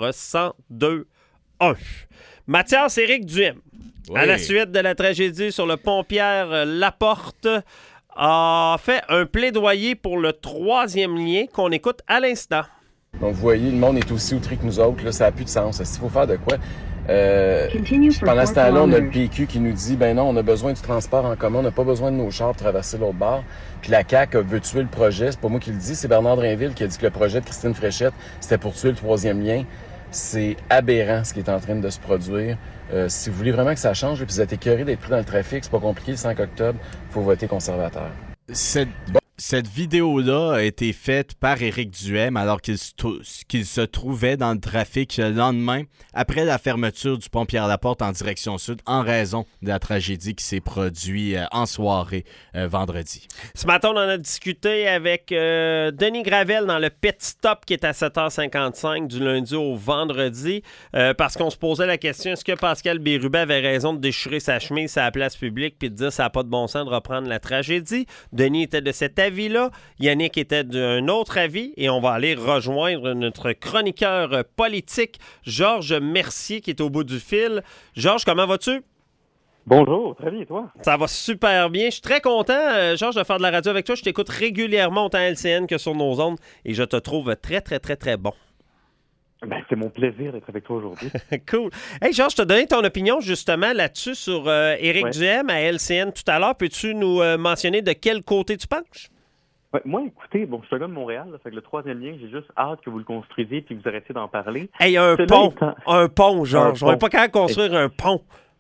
102.1. Mathias Éric Duhem, à la suite de la tragédie sur le pont Pierre-Laporte, a fait un plaidoyer pour le 3e lien qu'on écoute à l'instant. Donc, vous voyez, le monde est aussi outré que nous autres. Là, ça n'a plus de sens. Il faut faire de quoi? Pendant ce temps-là, on a le PQ qui nous dit, ben non, on a besoin du transport en commun, on n'a pas besoin de nos chars pour traverser l'autre bord. Puis la CAQ veut tuer le projet. C'est pas moi qui le dis, c'est Bernard Drinville qui a dit que le projet de Christine Fréchette, c'était pour tuer le 3e lien. C'est aberrant ce qui est en train de se produire. Si vous voulez vraiment que ça change, puis vous êtes écœuré d'être pris dans le trafic, c'est pas compliqué, le 5 octobre, il faut voter conservateur. Cette vidéo-là a été faite par Éric Duhem alors qu'il se trouvait dans le trafic le lendemain après la fermeture du pont Pierre-Laporte en direction sud en raison de la tragédie qui s'est produite en soirée vendredi. Ce matin, on en a discuté avec Denis Gravel dans le Pit Stop qui est à 7h55 du lundi au vendredi parce qu'on se posait la question, est-ce que Pascal Bérubé avait raison de déchirer sa chemise à la place publique puis de dire ça n'a pas de bon sens de reprendre la tragédie? Denis était de cet avis-là. Yannick était d'un autre avis et on va aller rejoindre notre chroniqueur politique, Georges Mercier, qui est au bout du fil. Georges, comment vas-tu? Bonjour, très bien, et toi? Ça va super bien. Je suis très content, Georges, de faire de la radio avec toi. Je t'écoute régulièrement autant à LCN que sur nos ondes et je te trouve très, très, très, très bon. Ben, c'est mon plaisir d'être avec toi aujourd'hui. Cool. Hey, Georges, je t'ai donné ton opinion justement là-dessus sur Éric Duhem à LCN tout à l'heure. Peux-tu nous mentionner de quel côté tu penches? Ouais, moi, écoutez, je suis un gars de Montréal, là, fait que le 3e lien, j'ai juste hâte que vous le construisiez et que vous arrêtiez d'en parler. Hey, un pont, Georges. On n'est pas capable de construire un pont.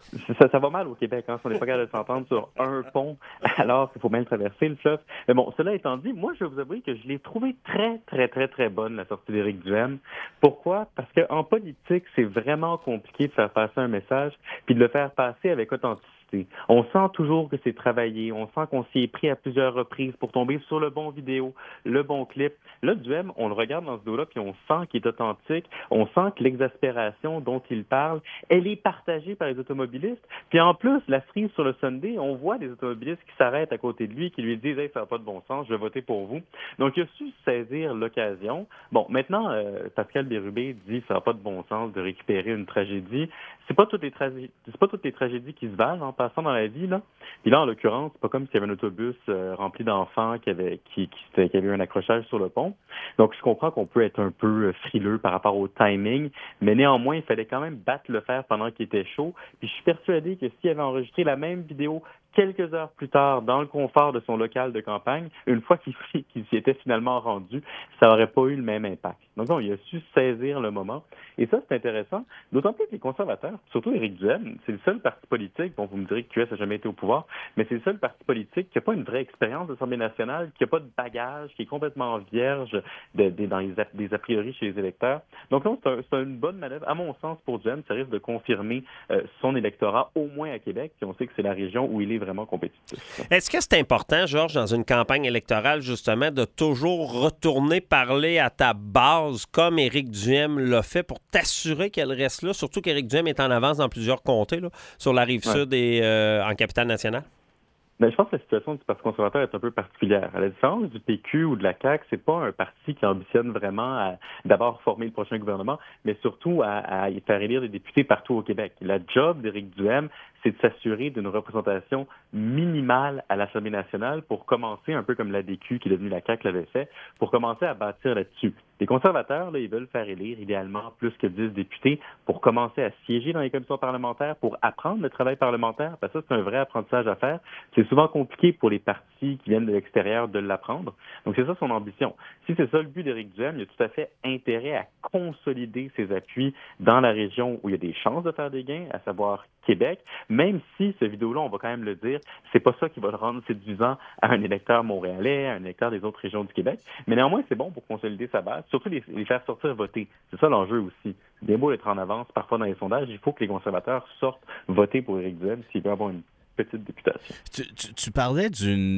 Ça va mal au Québec, hein, si on n'est pas capable de s'entendre sur un pont, alors qu'il faut même traverser le fleuve. Mais bon, cela étant dit, moi, je vais vous avouer que je l'ai trouvé très, très, très, très bonne, la sortie d'Éric Duhem. Pourquoi? Parce qu'en politique, c'est vraiment compliqué de faire passer un message puis de le faire passer avec authenticité. On sent toujours que c'est travaillé, on sent qu'on s'y est pris à plusieurs reprises pour tomber sur le bon vidéo, le bon clip. Là, Duhem, on le regarde dans ce vidéo-là, puis on sent qu'il est authentique, on sent que l'exaspération dont il parle, elle est partagée par les automobilistes. Puis en plus, la cerise sur le Sunday, on voit des automobilistes qui s'arrêtent à côté de lui, qui lui disent « Hey, ça n'a pas de bon sens, je vais voter pour vous ». Donc, il a su saisir l'occasion. Bon, maintenant, Pascal Bérubé dit « Ça n'a pas de bon sens de récupérer une tragédie ». C'est pas toutes les tragédies qui se valent en passant dans la vie, là. Puis là, en l'occurrence, c'est pas comme s'il y avait un autobus rempli d'enfants qui avait eu un accrochage sur le pont. Donc, je comprends qu'on peut être un peu frileux par rapport au timing, mais néanmoins, il fallait quand même battre le fer pendant qu'il était chaud. Puis je suis persuadé que s'il avait enregistré la même vidéo quelques heures plus tard, dans le confort de son local de campagne, une fois qu'il s'y était finalement rendu, ça n'aurait pas eu le même impact. Donc, non, il a su saisir le moment. Et ça, c'est intéressant. D'autant plus que les conservateurs, surtout Éric Duhem, c'est le seul parti politique, bon, vous me direz que QS n'a jamais été au pouvoir, mais c'est le seul parti politique qui n'a pas une vraie expérience d'Assemblée nationale, qui n'a pas de bagage, qui est complètement vierge dans des a priori chez les électeurs. Donc, non, c'est une bonne manœuvre. À mon sens, pour Duhem, ça risque de confirmer son électorat, au moins à Québec, puis on sait que c'est la région où il est vraiment compétitif. Est-ce que c'est important, Georges, dans une campagne électorale, justement, de toujours retourner parler à ta base comme Éric Duhem l'a fait pour t'assurer qu'elle reste là, surtout qu'Éric Duhem est en avance dans plusieurs comtés, là, sur la Rive-Sud et en Capitale-Nationale? Ben, je pense que la situation du Parti conservateur est un peu particulière. À la différence du PQ ou de la CAQ, c'est pas un parti qui ambitionne vraiment à d'abord former le prochain gouvernement, mais surtout à faire élire des députés partout au Québec. La job d'Éric Duhem, c'est de s'assurer d'une représentation minimale à l'Assemblée nationale pour commencer, un peu comme l'ADQ qui est devenue la CAQ l'avait fait, pour commencer à bâtir là-dessus. Les conservateurs, là, ils veulent faire élire idéalement plus que 10 députés pour commencer à siéger dans les commissions parlementaires, pour apprendre le travail parlementaire, parce que ça, c'est un vrai apprentissage à faire. C'est souvent compliqué pour les partis qui viennent de l'extérieur de l'apprendre. Donc, c'est ça son ambition. Si c'est ça le but d'Éric Duhem, il a tout à fait intérêt à consolider ses appuis dans la région où il y a des chances de faire des gains, à savoir Québec, même si ce vidéo-là, on va quand même le dire, c'est pas ça qui va le rendre séduisant à un électeur montréalais, à un électeur des autres régions du Québec. Mais néanmoins, c'est bon pour consolider sa base, surtout les faire sortir voter. C'est ça l'enjeu aussi. C'est bien beau d'être en avance parfois dans les sondages, il faut que les conservateurs sortent voter pour Éric Duhem s'il veut avoir une petite députation. Tu parlais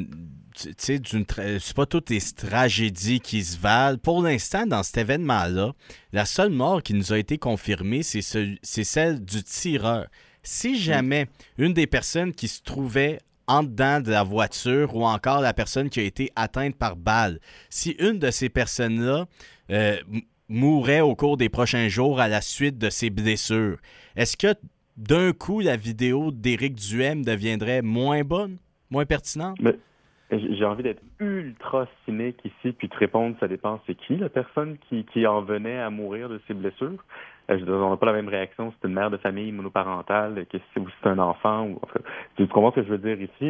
c'est pas toutes les tragédies qui se valent. Pour l'instant, dans cet événement-là, la seule mort qui nous a été confirmée, c'est celle du tireur. Si jamais une des personnes qui se trouvait en dedans de la voiture ou encore la personne qui a été atteinte par balle, si une de ces personnes-là mourrait au cours des prochains jours à la suite de ses blessures, est-ce que d'un coup, la vidéo d'Éric Duhem deviendrait moins bonne, moins pertinente? J'ai envie d'être ultra cynique ici, puis de répondre, ça dépend c'est qui la personne qui en venait à mourir de ses blessures. On n'a pas la même réaction si c'est une mère de famille monoparentale, que si c'est un enfant. Ou, enfin, tu comprends ce que je veux dire ici?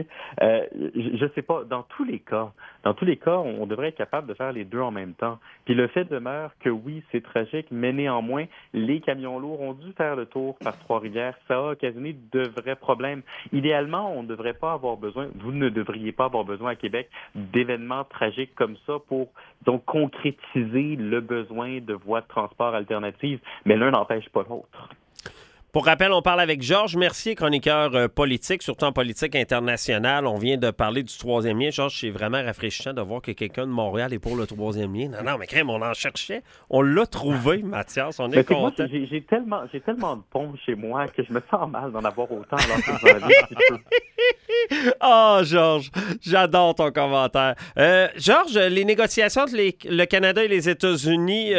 Je sais pas. Dans tous les cas, on devrait être capable de faire les deux en même temps. Puis le fait demeure que oui, c'est tragique, mais néanmoins, les camions lourds ont dû faire le tour par Trois-Rivières. Ça a occasionné de vrais problèmes. Idéalement, on ne devrait pas avoir besoin, vous ne devriez pas avoir besoin à Québec d'événements tragiques comme ça pour donc concrétiser le besoin de voies de transport alternatives. Mais l'un n'empêche pas l'autre. Pour rappel, on parle avec Georges Mercier, chroniqueur politique, surtout en politique internationale. On vient de parler du troisième lien. Georges, c'est vraiment rafraîchissant de voir que quelqu'un de Montréal est pour le troisième lien. Non, mais crème, on en cherchait. On l'a trouvé, Mathias. On est content. J'ai tellement de ponts chez moi que je me sens mal d'en avoir autant alors que j'en avais si peu. Oh, Georges, j'adore ton commentaire. Georges, les négociations entre le Canada et les États-Unis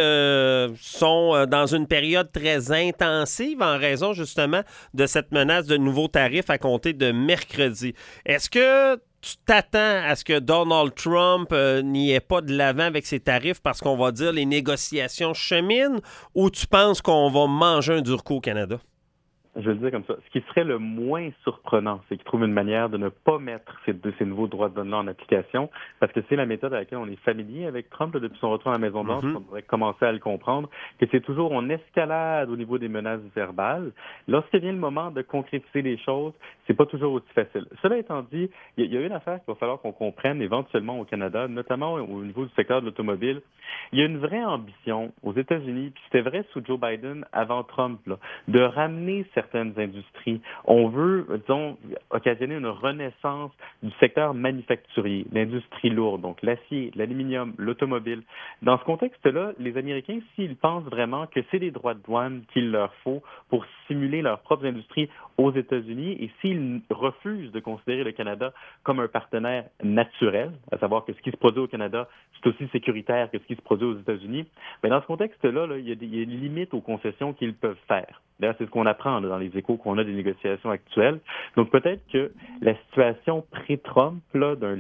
sont dans une période très intensive en raison justement de cette menace de nouveaux tarifs à compter de mercredi. Est-ce que tu t'attends à ce que Donald Trump n'y ait pas de l'avant avec ses tarifs parce qu'on va dire les négociations cheminent, ou tu penses qu'on va manger un dur coup au Canada? Je vais le dire comme ça. Ce qui serait le moins surprenant, c'est qu'ils trouvent une manière de ne pas mettre ces nouveaux droits de douane-là en application, parce que c'est la méthode à laquelle on est familier avec Trump depuis son retour à la Maison-Blanche. On devrait commencer à le comprendre, que c'est toujours on escalade au niveau des menaces verbales. Lorsqu'il vient le moment de concrétiser les choses, c'est pas toujours aussi facile. Cela étant dit, il y a une affaire qu'il va falloir qu'on comprenne éventuellement au Canada, notamment au niveau du secteur de l'automobile. Il y a une vraie ambition aux États-Unis, puis c'était vrai sous Joe Biden avant Trump, là, de ramener certaines industries. On veut, disons, occasionner une renaissance du secteur manufacturier, l'industrie lourde, donc l'acier, l'aluminium, l'automobile. Dans ce contexte-là, les Américains, s'ils pensent vraiment que c'est des droits de douane qu'il leur faut pour stimuler leur propre industrie aux États-Unis, et s'ils refusent de considérer le Canada comme un partenaire naturel, à savoir que ce qui se produit au Canada, c'est aussi sécuritaire que ce qui se produit aux États-Unis, mais dans ce contexte-là, il y a des limites aux concessions qu'ils peuvent faire. D'ailleurs, c'est ce qu'on apprend dans les échos qu'on a des négociations actuelles. Donc, peut-être que la situation pré-Trump d'un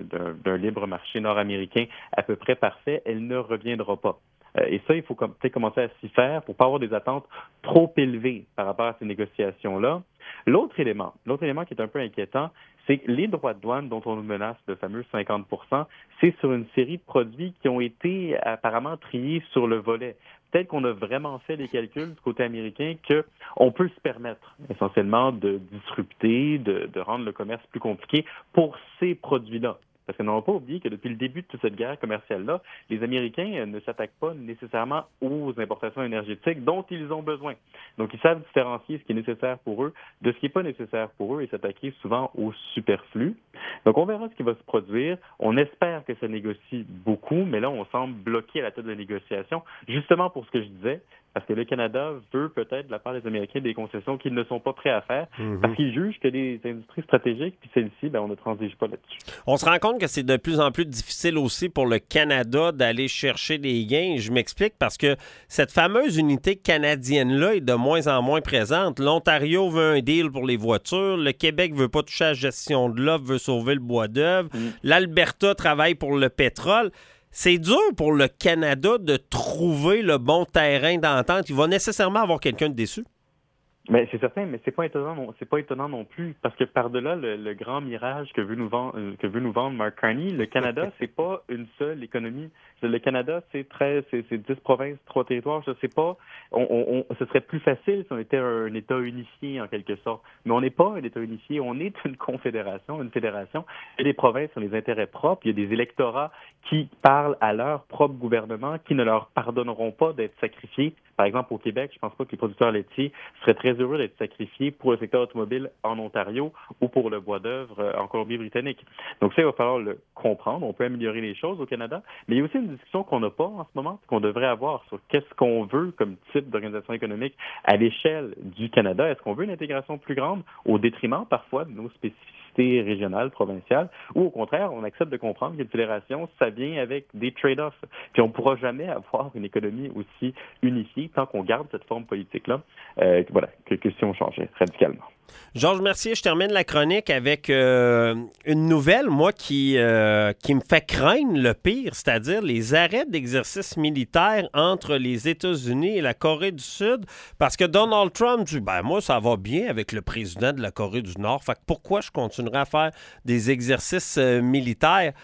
libre marché nord-américain à peu près parfait, elle ne reviendra pas. Et ça, il faut peut-être commencer à s'y faire pour ne pas avoir des attentes trop élevées par rapport à ces négociations-là. L'autre élément qui est un peu inquiétant, c'est que les droits de douane dont on nous menace, le fameux 50 %, c'est sur une série de produits qui ont été apparemment triés sur le volet. Peut-être qu'on a vraiment fait les calculs du côté américain qu'on peut se permettre essentiellement de disrupter, de rendre le commerce plus compliqué pour ces produits-là. Parce qu'on n'a pas oublié que depuis le début de toute cette guerre commerciale-là, les Américains ne s'attaquent pas nécessairement aux importations énergétiques dont ils ont besoin. Donc, ils savent différencier ce qui est nécessaire pour eux de ce qui n'est pas nécessaire pour eux et s'attaquer souvent au superflu. Donc, on verra ce qui va se produire. On espère que ça négocie beaucoup, mais là, on semble bloqué à la tête de la négociation, justement pour ce que je disais, parce que le Canada veut peut-être, de la part des Américains, des concessions qu'ils ne sont pas prêts à faire, parce qu'ils jugent que les industries stratégiques, puis celles-ci, on ne transige pas là-dessus. On se rend compte que c'est de plus en plus difficile aussi pour le Canada d'aller chercher des gains. Je m'explique parce que cette fameuse unité canadienne-là est de moins en moins présente. L'Ontario veut un deal pour les voitures. Le Québec veut pas toucher à la gestion de l'offre, veut sauver le bois d'œuvre. L'Alberta travaille pour le pétrole. C'est dur pour le Canada de trouver le bon terrain d'entente. Il va nécessairement avoir quelqu'un de déçu. Mais c'est certain, mais c'est pas étonnant non plus, parce que par-delà le grand mirage que veut nous vendre Mark Carney, le Canada, c'est pas une seule économie. Le Canada, c'est 10 provinces, 3 territoires. Je sais pas. Ce serait plus facile si on était un État unifié en quelque sorte. Mais on n'est pas un État unifié. On est une confédération, une fédération. Et les provinces ont des intérêts propres. Il y a des électorats qui parlent à leur propre gouvernement, qui ne leur pardonneront pas d'être sacrifiés. Par exemple, au Québec, je pense pas que les producteurs laitiers seraient très heureux d'être sacrifiés pour le secteur automobile en Ontario ou pour le bois d'œuvre en Colombie-Britannique. Donc ça, il va falloir le comprendre. On peut améliorer les choses au Canada, mais il y a aussi une discussion qu'on n'a pas en ce moment, qu'on devrait avoir sur qu'est-ce qu'on veut comme type d'organisation économique à l'échelle du Canada. Est-ce qu'on veut une intégration plus grande au détriment parfois de nos spécificités régionales, provinciales, ou au contraire, on accepte de comprendre qu'une fédération, ça vient avec des trade-offs. Puis on ne pourra jamais avoir une économie aussi unifiée tant qu'on garde cette forme politique-là, que si on changeait radicalement. Georges Mercier, je termine la chronique avec une nouvelle, moi, qui me fait craindre le pire, c'est-à-dire les arrêts d'exercice militaire entre les États-Unis et la Corée du Sud, parce que Donald Trump dit, moi, ça va bien avec le président de la Corée du Nord, fait que pourquoi je continuerai à faire des exercices militaires?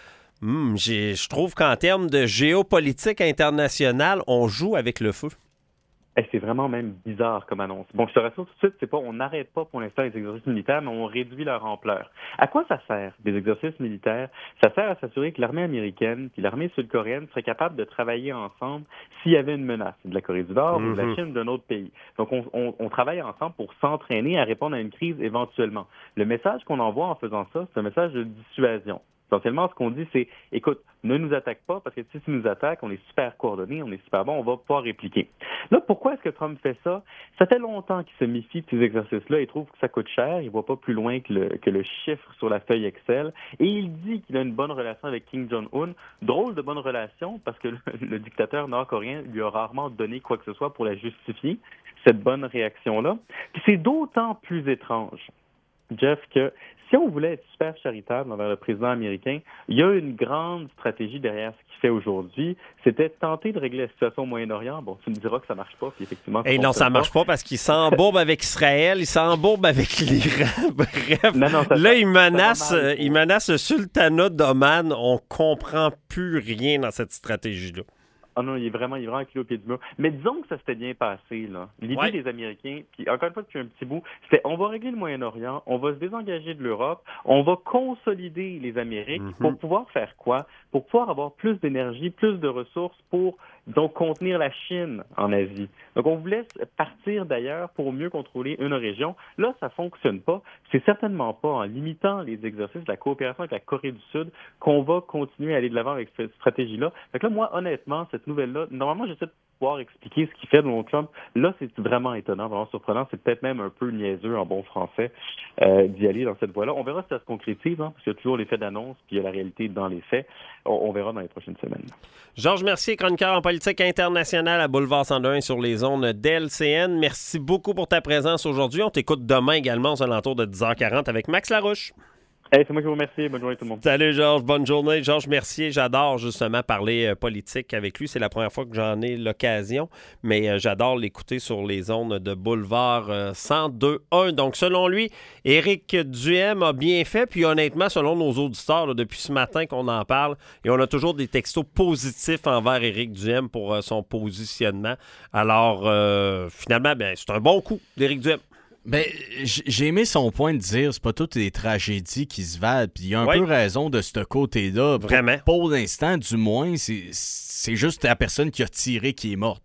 Je trouve qu'en termes de géopolitique internationale, on joue avec le feu. C'est vraiment même bizarre comme annonce. Bon, je te rassure tout de suite, c'est pas on n'arrête pas pour l'instant les exercices militaires, mais on réduit leur ampleur. À quoi ça sert, des exercices militaires? Ça sert à s'assurer que l'armée américaine puis l'armée sud-coréenne seraient capables de travailler ensemble s'il y avait une menace de la Corée du Nord ou de la Chine ou d'un autre pays. Donc, on travaille ensemble pour s'entraîner à répondre à une crise éventuellement. Le message qu'on envoie en faisant ça, c'est un message de dissuasion. Essentiellement, ce qu'on dit, c'est, écoute, ne nous attaque pas, parce que si tu nous attaques, on est super coordonnés, on est super bon, on va pouvoir répliquer. Là, pourquoi est-ce que Trump fait ça? Ça fait longtemps qu'il se méfie de ces exercices-là. Il trouve que ça coûte cher. Il ne voit pas plus loin que le chiffre sur la feuille Excel. Et il dit qu'il a une bonne relation avec Kim Jong-un. Drôle de bonne relation, parce que le dictateur nord-coréen lui a rarement donné quoi que ce soit pour la justifier, cette bonne réaction-là. Puis c'est d'autant plus étrange, Jeff, que si on voulait être super charitable envers le président américain, il y a une grande stratégie derrière ce qu'il fait aujourd'hui. C'était de tenter de régler la situation au Moyen-Orient. Bon, tu me diras que ça marche pas, puis effectivement... non, ça marche pas parce qu'il s'embourbe avec Israël, il s'embourbe avec l'Iran. Bref, là, il menace le sultanat d'Oman. On comprend plus rien dans cette stratégie-là. Ah non, il est vraiment un kilo au pied du mur. Mais disons que ça s'était bien passé, là. L'idée des Américains, puis encore une fois, depuis un petit bout, c'était on va régler le Moyen-Orient, on va se désengager de l'Europe, on va consolider les Amériques pour pouvoir faire quoi? Pour pouvoir avoir plus d'énergie, plus de ressources pour, donc, contenir la Chine en Asie. Donc, on voulait partir d'ailleurs pour mieux contrôler une région. Là, ça fonctionne pas. C'est certainement pas en limitant les exercices de la coopération avec la Corée du Sud qu'on va continuer à aller de l'avant avec cette stratégie-là. Fait que là, moi, honnêtement, cette nouvelle-là, normalement, j'essaie de pouvoir expliquer ce qu'il fait Donald Trump. Là, c'est vraiment étonnant, vraiment surprenant. C'est peut-être même un peu niaiseux en bon français d'y aller dans cette voie-là. On verra si ça se concrétise, parce qu'il y a toujours l'effet d'annonce, puis il y a la réalité dans les faits. On verra dans les prochaines semaines. Georges Mercier, chroniqueur en politique internationale à Boulevard 101 sur les ondes d'LCN. Merci beaucoup pour ta présence aujourd'hui. On t'écoute demain également aux alentours de 10h40 avec Max Larouche. Hey, c'est moi qui vous remercie. Bonne journée tout le monde. Salut Georges, bonne journée. Georges Mercier, j'adore justement parler politique avec lui. C'est la première fois que j'en ai l'occasion, mais j'adore l'écouter sur les ondes de Boulevard 102.1. Donc, selon lui, Éric Duhem a bien fait. Puis honnêtement, selon nos auditeurs, là, depuis ce matin qu'on en parle, et on a toujours des textos positifs envers Éric Duhem pour son positionnement. Alors, finalement, c'est un bon coup d'Éric Duhem. Ben, j'ai aimé son point de dire c'est pas toutes les tragédies qui se valent. Puis il a un peu raison de ce côté-là. Vraiment. Pour l'instant, du moins, c'est juste la personne qui a tiré qui est morte.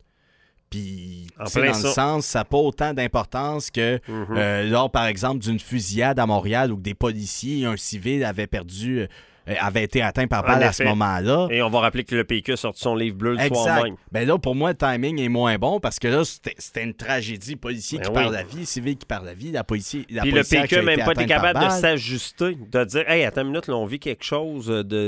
Puis, dans le sens, ça n'a pas autant d'importance que lors, par exemple, d'une fusillade à Montréal où des policiers et un civil avaient été atteint par balle à ce moment-là. Et on va rappeler que le PQ a sorti son livre bleu le soir même. Ben là, pour moi, le timing est moins bon parce que là, c'était une tragédie. Policier qui perd la vie, civil qui perd la vie, la police. Puis le PQ n'a même pas été capable de s'ajuster, de dire hey, attends une minute, là, on vit quelque chose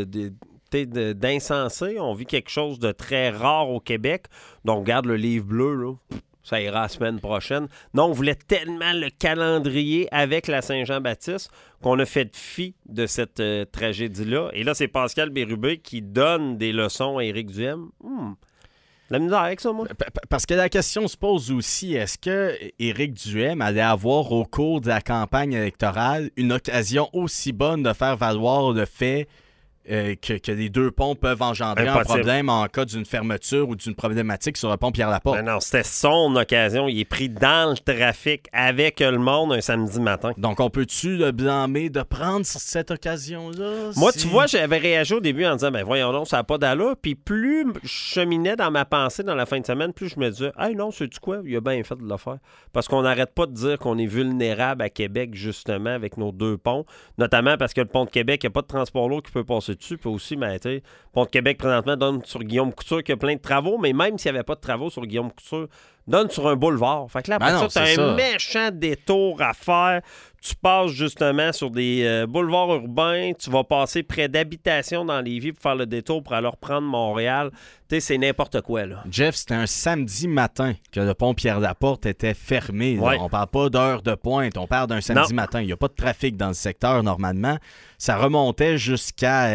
d'insensé, on vit quelque chose de très rare au Québec. Donc, regarde le livre bleu, là. Ça ira la semaine prochaine. Non, on voulait tellement le calendrier avec la Saint-Jean-Baptiste qu'on a fait fi de cette tragédie-là. Et là, c'est Pascal Bérubé qui donne des leçons à Éric Duhem. La misère avec ça, moi. Parce que la question se pose aussi, est-ce que Éric Duhem allait avoir au cours de la campagne électorale une occasion aussi bonne de faire valoir le fait que les deux ponts peuvent engendrer un problème en cas d'une fermeture ou d'une problématique sur le pont Pierre-Laporte. Non, c'était son occasion. Il est pris dans le trafic avec le monde un samedi matin. Donc, on peut-tu le blâmer de prendre cette occasion-là? Moi, tu vois, j'avais réagi au début en disant, voyons donc, ça n'a pas d'allure. Puis plus je cheminais dans ma pensée dans la fin de semaine, plus je me disais, non, sais-tu quoi? Il a bien fait de le faire. Parce qu'on n'arrête pas de dire qu'on est vulnérable à Québec, justement, avec nos deux ponts. Notamment parce que le pont de Québec, il n'y a pas de transport lourd qui peut passer dessus. Puis aussi, le pont de Québec, présentement, donne sur Guillaume Couture qu'il y a plein de travaux. Mais même s'il n'y avait pas de travaux sur Guillaume Couture, donne sur un boulevard. Fait que là, après ça, tu as un méchant détour à faire. Tu passes justement sur des boulevards urbains. Tu vas passer près d'habitations dans Lévis pour faire le détour pour aller reprendre Montréal. Tu sais, c'est n'importe quoi, là. Jeff, c'était un samedi matin que le pont Pierre-Laporte était fermé. Ouais. On parle pas d'heure de pointe. On parle d'un samedi matin. Il n'y a pas de trafic dans le secteur, normalement. Ça remontait jusqu'à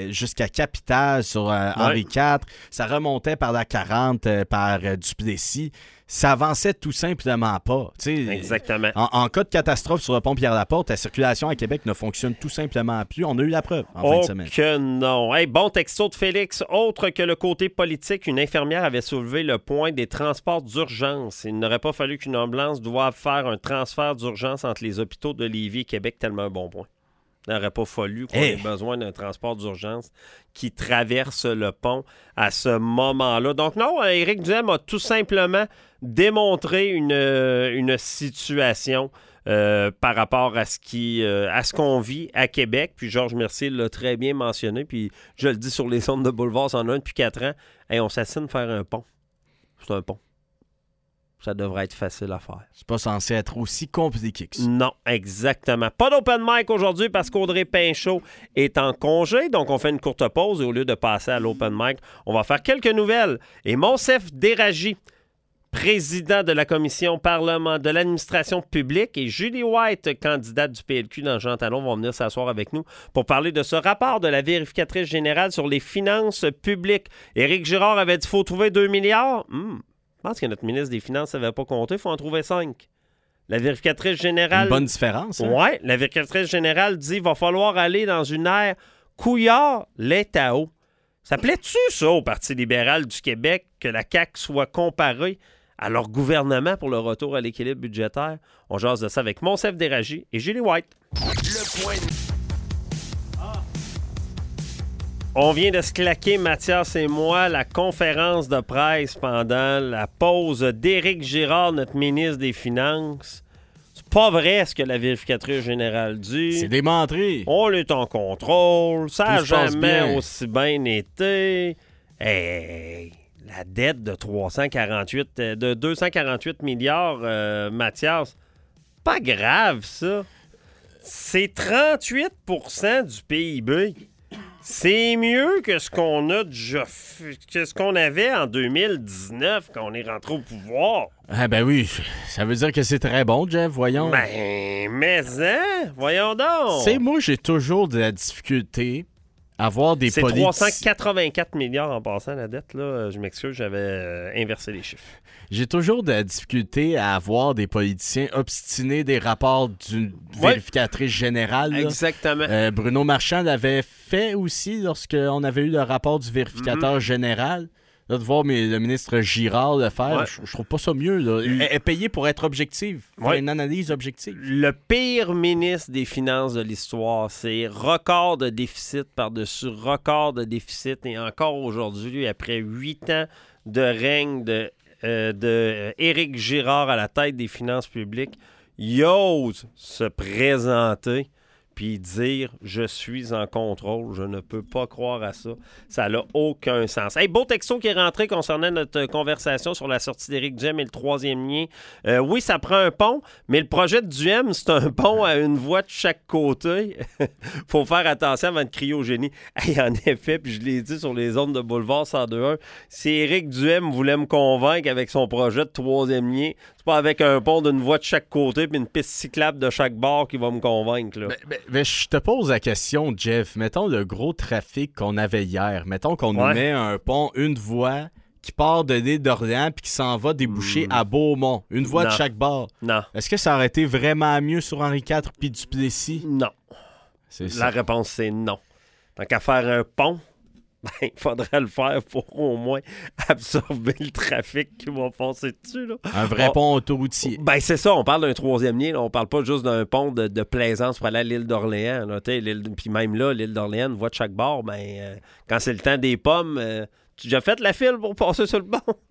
Capitale sur Henri IV. Ça remontait par la 40, par Duplessis. Ça avançait tout simplement pas. T'sais, exactement. En cas de catastrophe sur le pont Pierre-Laporte, la circulation à Québec ne fonctionne tout simplement plus. On a eu la preuve en fin de semaine. Que non. Hey, bon texto de Félix. Autre que le côté politique, une infirmière avait soulevé le point des transports d'urgence. Il n'aurait pas fallu qu'une ambulance doive faire un transfert d'urgence entre les hôpitaux de Lévis et Québec, tellement un bon point. Il n'aurait pas fallu qu'on ait besoin d'un transport d'urgence qui traverse le pont à ce moment-là. Donc non, Éric Duhem a tout simplement démontré une situation par rapport à ce qu'on vit à Québec. Puis Georges Mercier l'a très bien mentionné. Puis je le dis sur les ondes de Boulevard 101 depuis 4 ans. Hey, on s'assigne faire un pont. C'est un pont. Ça devrait être facile à faire. C'est pas censé être aussi compliqué que ça. Non, exactement. Pas d'open mic aujourd'hui parce qu'Audrey Pinchot est en congé. Donc, on fait une courte pause et au lieu de passer à l'open mic, on va faire quelques nouvelles. Et Monsef Déragi, président de la commission parlement de l'administration publique, et Julie White, candidate du PLQ dans Jean Talon, vont venir s'asseoir avec nous pour parler de ce rapport de la vérificatrice générale sur les finances publiques. Éric Girard avait dit qu'il faut trouver 2 milliards. Je pense que notre ministre des Finances ne savait pas compter. Il faut en trouver 5. La vérificatrice générale... Une bonne différence. Hein? Oui, la vérificatrice générale dit qu'il va falloir aller dans une ère Couillard-Létao. Ça plaît-tu, ça, au Parti libéral du Québec, que la CAQ soit comparée à leur gouvernement pour le retour à l'équilibre budgétaire? On jase de ça avec Monsef Déragi et Julie White. Le point. On vient de se claquer, Mathias et moi, la conférence de presse pendant la pause d'Éric Girard, notre ministre des Finances. C'est pas vrai ce que la vérificatrice générale dit. C'est démontré. On est en contrôle. Ça n'a jamais aussi bien été. Hey, la dette de 248 milliards, Mathias, pas grave, ça. C'est 38 % du PIB. C'est mieux que ce qu'on a déjà que ce qu'on avait en 2019 quand on est rentré au pouvoir. Ah ben oui, ça veut dire que c'est très bon, Jeff, voyons. Ben, mais voyons donc. Tu sais, moi, j'ai toujours de la difficulté à voir des politiciens... C'est 384 milliards en passant, la dette, là. Je m'excuse, j'avais inversé les chiffres. J'ai toujours de la difficulté à avoir des politiciens obstinés des rapports d'une vérificatrice générale. Là. Exactement. Bruno Marchand l'avait fait aussi lorsqu'on avait eu le rapport du vérificateur général. Là, de voir le ministre Girard le faire, je trouve pas ça mieux. Là. Elle est payée pour être objective, faire une analyse objective. Le pire ministre des Finances de l'histoire, c'est record de déficit par-dessus record de déficit. Et encore aujourd'hui, après 8 ans de règne de Éric Girard à la tête des finances publiques, il ose se présenter puis dire « Je suis en contrôle ». Je ne peux pas croire à ça. Ça n'a aucun sens. Hey, beau texto qui est rentré concernant notre conversation sur la sortie d'Éric Duhem et le troisième lien. Oui, ça prend un pont, mais le projet de Duhem, c'est un pont à une voie de chaque côté. Faut faire attention avant de crier au génie. Hey, en effet, puis je l'ai dit sur les ondes de Boulevard 102.1, si Éric Duhem voulait me convaincre avec son projet de troisième lien, c'est pas avec un pont d'une voie de chaque côté puis une piste cyclable de chaque bord qui va me convaincre. Là. Mais je te pose la question, Jeff. Mettons le gros trafic qu'on avait hier. Mettons qu'on nous met un pont, une voie qui part de l'île d'Orléans puis qui s'en va déboucher à Beaumont. Une voie de chaque bord. Non. Est-ce que ça aurait été vraiment mieux sur Henri IV puis Duplessis? Non. La réponse, c'est non. Tant qu'à faire un pont, il faudrait le faire pour au moins absorber le trafic qui va passer dessus. Là. Un vrai pont autoroutier. Ben c'est ça, on parle d'un troisième lien. Là. On parle pas juste d'un pont de plaisance pour aller à l'île d'Orléans. Puis même là, l'île d'Orléans, une voie de chaque bord, quand c'est le temps des pommes, tu as déjà fait la file pour passer sur le pont?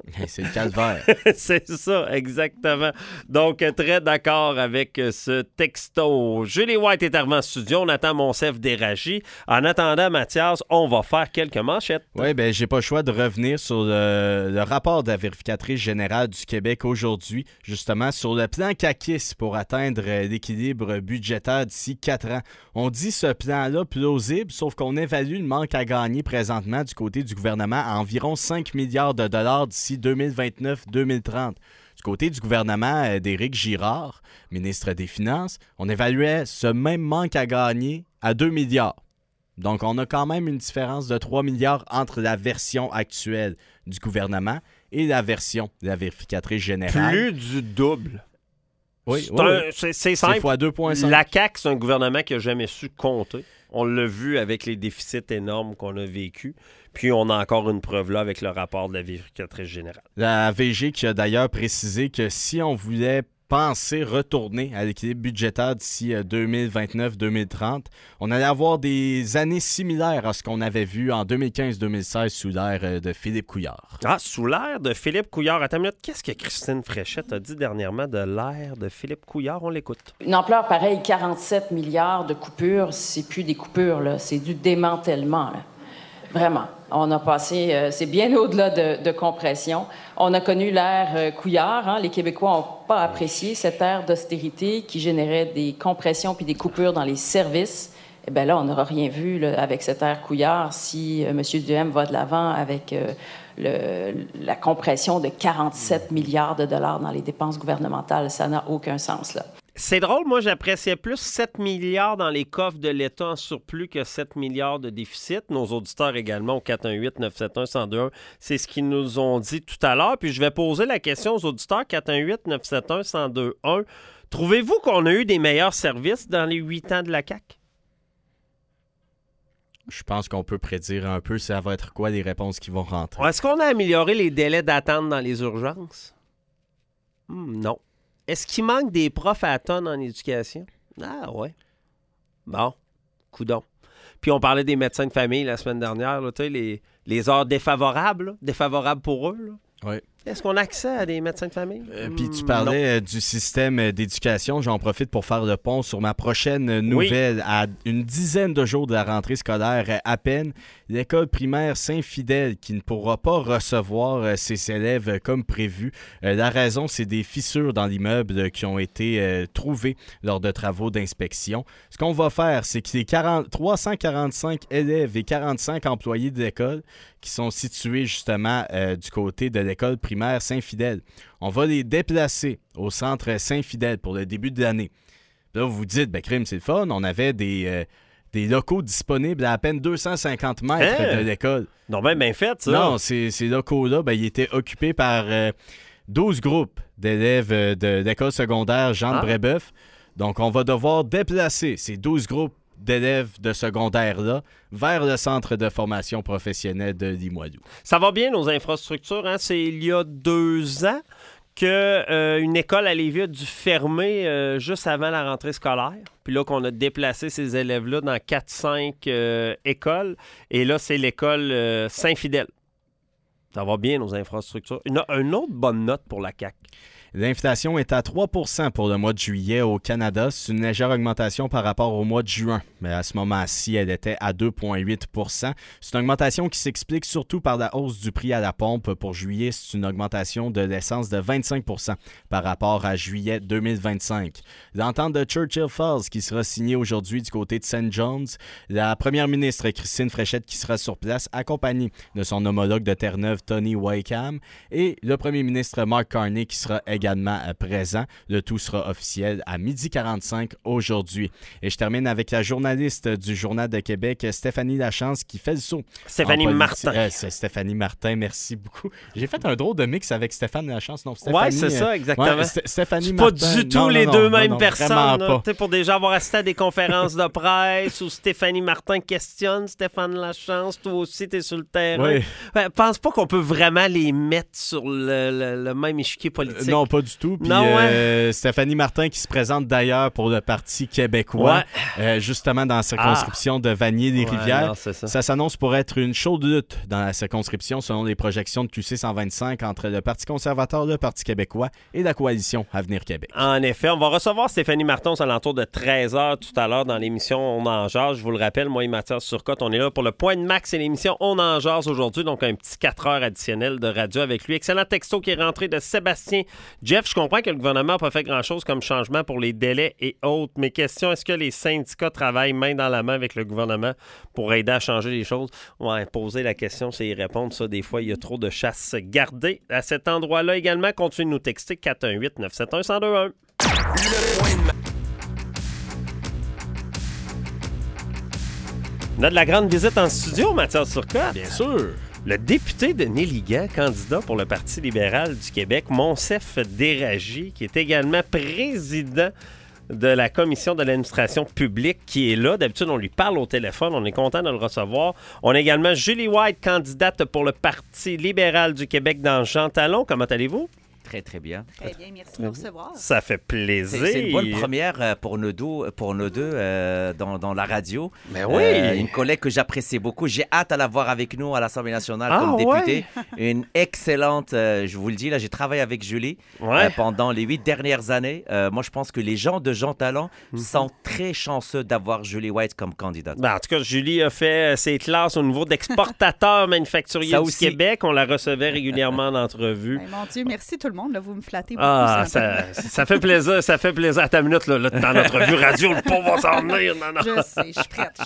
C'est le calvaire. C'est ça, exactement. Donc, très d'accord avec ce texto. Julie White est arrivée en studio. On attend Monsef Déragi. En attendant, Mathias, on va faire quelques manchettes. Oui, bien, j'ai pas le choix de revenir sur le rapport de la vérificatrice générale du Québec aujourd'hui, justement, sur le plan CAQIS pour atteindre l'équilibre budgétaire d'ici 4 ans. On dit ce plan-là plausible, sauf qu'on évalue le manque à gagner présentement du côté du gouvernement à environ 5 milliards de dollars d'ici 2029-2030. Du côté du gouvernement d'Éric Girard, ministre des Finances, on évaluait ce même manque à gagner à 2 milliards. Donc, on a quand même une différence de 3 milliards entre la version actuelle du gouvernement et la version de la vérificatrice générale. Plus du double. Oui, c'est simple. C'est fois 2,5. La CAQ, c'est un gouvernement qui n'a jamais su compter. On l'a vu avec les déficits énormes qu'on a vécus. Puis on a encore une preuve là avec le rapport de la vérificatrice générale. La VG qui a d'ailleurs précisé que si on voulait penser retourner à l'équilibre budgétaire d'ici 2029-2030, on allait avoir des années similaires à ce qu'on avait vu en 2015-2016 sous l'ère de Philippe Couillard. Ah, sous l'ère de Philippe Couillard. Attends une minute, qu'est-ce que Christine Fréchette a dit dernièrement de l'ère de Philippe Couillard? On l'écoute. Une ampleur pareille, 47 milliards de coupures, c'est plus des coupures, là, c'est du démantèlement, là. Vraiment. On a passé, c'est bien au-delà de compression. On a connu l'ère Couillard. Hein? Les Québécois n'ont pas apprécié cette ère d'austérité qui générait des compressions puis des coupures dans les services. Eh bien là, on n'aura rien vu là, avec cette ère Couillard si M. Duhem va de l'avant avec la compression de 47 milliards de dollars dans les dépenses gouvernementales. Ça n'a aucun sens, là. C'est drôle, moi j'appréciais plus 7 milliards dans les coffres de l'État en surplus que 7 milliards de déficit. Nos auditeurs également au 418-971-1021, c'est ce qu'ils nous ont dit tout à l'heure. Puis je vais poser la question aux auditeurs 418-971-1021. Trouvez-vous qu'on a eu des meilleurs services dans les 8 ans de la CAQ? Je pense qu'on peut prédire un peu ça va être quoi les réponses qui vont rentrer. Est-ce qu'on a amélioré les délais d'attente dans les urgences? Non. Est-ce qu'il manque des profs à tonnes en éducation? Ah ouais. Bon, coudonc. Puis on parlait des médecins de famille la semaine dernière, là, les heures défavorables, là, défavorables pour eux. Là. Oui. Est-ce qu'on a accès à des médecins de famille? Puis tu parlais du système d'éducation. J'en profite pour faire le pont sur ma prochaine nouvelle. Oui. À une dizaine de jours de la rentrée scolaire à peine, l'école primaire Saint-Fidèle qui ne pourra pas recevoir ses élèves comme prévu. La raison, c'est des fissures dans l'immeuble qui ont été trouvées lors de travaux d'inspection. Ce qu'on va faire, c'est que les 345 élèves et 45 employés de l'école qui sont situés justement du côté de l'école primaire Saint-Fidèle. On va les déplacer au centre Saint-Fidèle pour le début de l'année. Là, vous vous dites, crime, c'est le fun. On avait des locaux disponibles à peine 250 mètres de l'école. Non, bien fait, ça. Non, ces locaux-là, ils étaient occupés par 12 groupes d'élèves de l'école secondaire Jean de Brébeuf. Donc, on va devoir déplacer ces 12 groupes d'élèves de secondaire-là vers le centre de formation professionnelle de Limoilou. Ça va bien, nos infrastructures. Hein? C'est il y a 2 ans qu'une école à Lévis a dû fermer juste avant la rentrée scolaire. Puis là, qu'on a déplacé ces élèves-là dans 4-5 écoles. Et là, c'est l'école Saint-Fidèle. Ça va bien, nos infrastructures. Une autre bonne note pour la CAQ. L'inflation est à 3 % pour le mois de juillet au Canada. C'est une légère augmentation par rapport au mois de juin. Mais à ce moment-ci, elle était à 2,8 %. C'est une augmentation qui s'explique surtout par la hausse du prix à la pompe. Pour juillet, c'est une augmentation de l'essence de 25 % par rapport à juillet 2025. L'entente de Churchill Falls qui sera signée aujourd'hui du côté de St. John's. La première ministre Christine Fréchette qui sera sur place, accompagnée de son homologue de Terre-Neuve, Tony Wakeham, et le premier ministre Mark Carney qui sera également présent. Le tout sera officiel à 12h45 aujourd'hui. Et je termine avec la journaliste du Journal de Québec, Stéphanie Lachance, qui fait le saut. Stéphanie Martin. C'est Stéphanie Martin, merci beaucoup. J'ai fait un drôle de mix avec Stéphane Lachance. Non, Stéphanie, ouais, c'est ça, exactement. Stéphanie Martin. Pas du tout les deux mêmes personnes. Pour déjà avoir assisté à des conférences de presse où Stéphanie Martin questionne Stéphane Lachance, toi aussi, t'es sur le terrain. Oui. Pense pas qu'on peut vraiment les mettre sur le même échiquier politique. Non, Non, pas du tout. Puis, Stéphanie Martin qui se présente d'ailleurs pour le Parti québécois, justement dans la circonscription de Vanier-des-Rivières. Ça s'annonce pour être une chaude lutte dans la circonscription selon les projections de QC 125 entre le Parti conservateur, le Parti québécois et la coalition Avenir Québec. En effet, on va recevoir Stéphanie Martin aux alentours de 13h tout à l'heure dans l'émission On en jase. Je vous le rappelle, moi et Mathias Turcotte, on est là pour le Point de Max et l'émission On en jase aujourd'hui, donc un petit 4 heures additionnel de radio avec lui. Excellent texto qui est rentré de Sébastien. Jeff, je comprends que le gouvernement n'a pas fait grand-chose comme changement pour les délais et autres. Mes questions, est-ce que les syndicats travaillent main dans la main avec le gouvernement pour aider à changer les choses? Ouais, poser la question, c'est y répondre. Ça, des fois, il y a trop de chasse gardée. À cet endroit-là également, continuez de nous texter 418-971-1021. On a de la grande visite en studio, Mathias Turcotte. Bien sûr. Le député de Néligan, candidat pour le Parti libéral du Québec, Monsef Déragi, qui est également président de la commission de l'administration publique, qui est là. D'habitude, on lui parle au téléphone. On est content de le recevoir. On a également Julie White, candidate pour le Parti libéral du Québec dans Jean Talon. Comment allez-vous? Très, très bien. Très bien, merci de nous recevoir. Ça fait plaisir. C'est une bonne première pour nous deux dans la radio. Mais oui. Une collègue que j'apprécie beaucoup. J'ai hâte à la voir avec nous à l'Assemblée nationale comme députée. Une excellente, je vous le dis, là, j'ai travaillé avec Julie pendant les 8 dernières années. Moi, je pense que les gens de Jean Talon sont très chanceux d'avoir Julie White comme candidate. Ben, en tout cas, Julie a fait ses classes au niveau d'exportateur manufacturier du Québec. On la recevait régulièrement en entrevue. Mon Dieu, merci tout le monde. Là, vous me flattez beaucoup. Ça fait plaisir, ça fait plaisir. À ta minute, là, dans notre vue radio, le pauvre va s'en venir. Non. Je sais, je suis prête.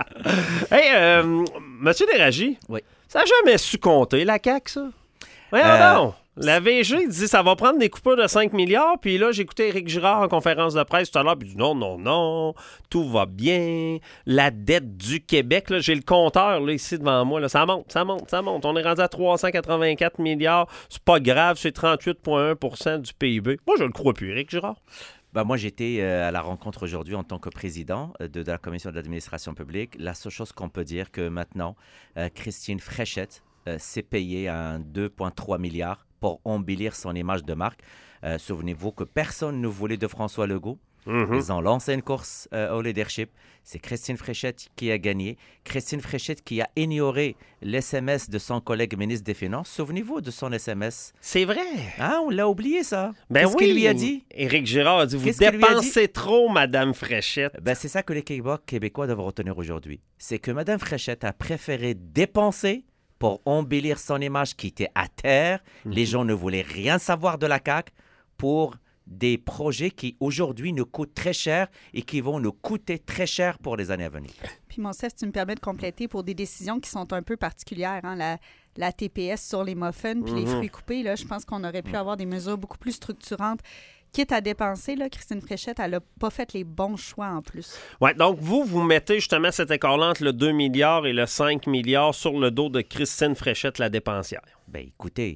Hey, Monsieur Déragi, ça n'a jamais su compter, la CAQ, ça? Non. La VG dit ça va prendre des coupures de 5 milliards, puis là, j'ai écouté Éric Girard en conférence de presse tout à l'heure, puis il dit non, tout va bien. La dette du Québec, là, j'ai le compteur là, ici devant moi, là, ça monte. On est rendu à 384 milliards. C'est pas grave, c'est 38,1% du PIB. Moi, je le crois plus, Éric Girard. Moi, j'étais à la rencontre aujourd'hui en tant que président de la commission de l'administration publique. La seule chose qu'on peut dire que maintenant, Christine Fréchette s'est payée à 2,3 milliards pour embellir son image de marque. Souvenez-vous que personne ne voulait de François Legault. Ils ont lancé une course au leadership. C'est Christine Fréchette qui a gagné. Christine Fréchette qui a ignoré l'SMS de son collègue ministre des Finances. Souvenez-vous de son SMS. C'est vrai. On l'a oublié, ça. Qu'est-ce qu'il lui a dit? Éric Girard a dit, vous dépensez trop, Madame Fréchette. C'est ça que les Québécois doivent retenir aujourd'hui. C'est que Madame Fréchette a préféré dépenser pour embellir son image qui était à terre. Les gens ne voulaient rien savoir de la CAQ pour des projets qui, aujourd'hui, nous coûtent très cher et qui vont nous coûter très cher pour les années à venir. Puis, Monsef, tu me permets de compléter pour des décisions qui sont un peu particulières. La TPS sur les muffins puis les fruits coupés, là, je pense qu'on aurait pu avoir des mesures beaucoup plus structurantes. Quitte à dépenser, là, Christine Fréchette, elle n'a pas fait les bons choix en plus. Oui, donc vous mettez justement cet écart-là entre le 2 milliards et le 5 milliards sur le dos de Christine Fréchette, la dépensière. Écoutez,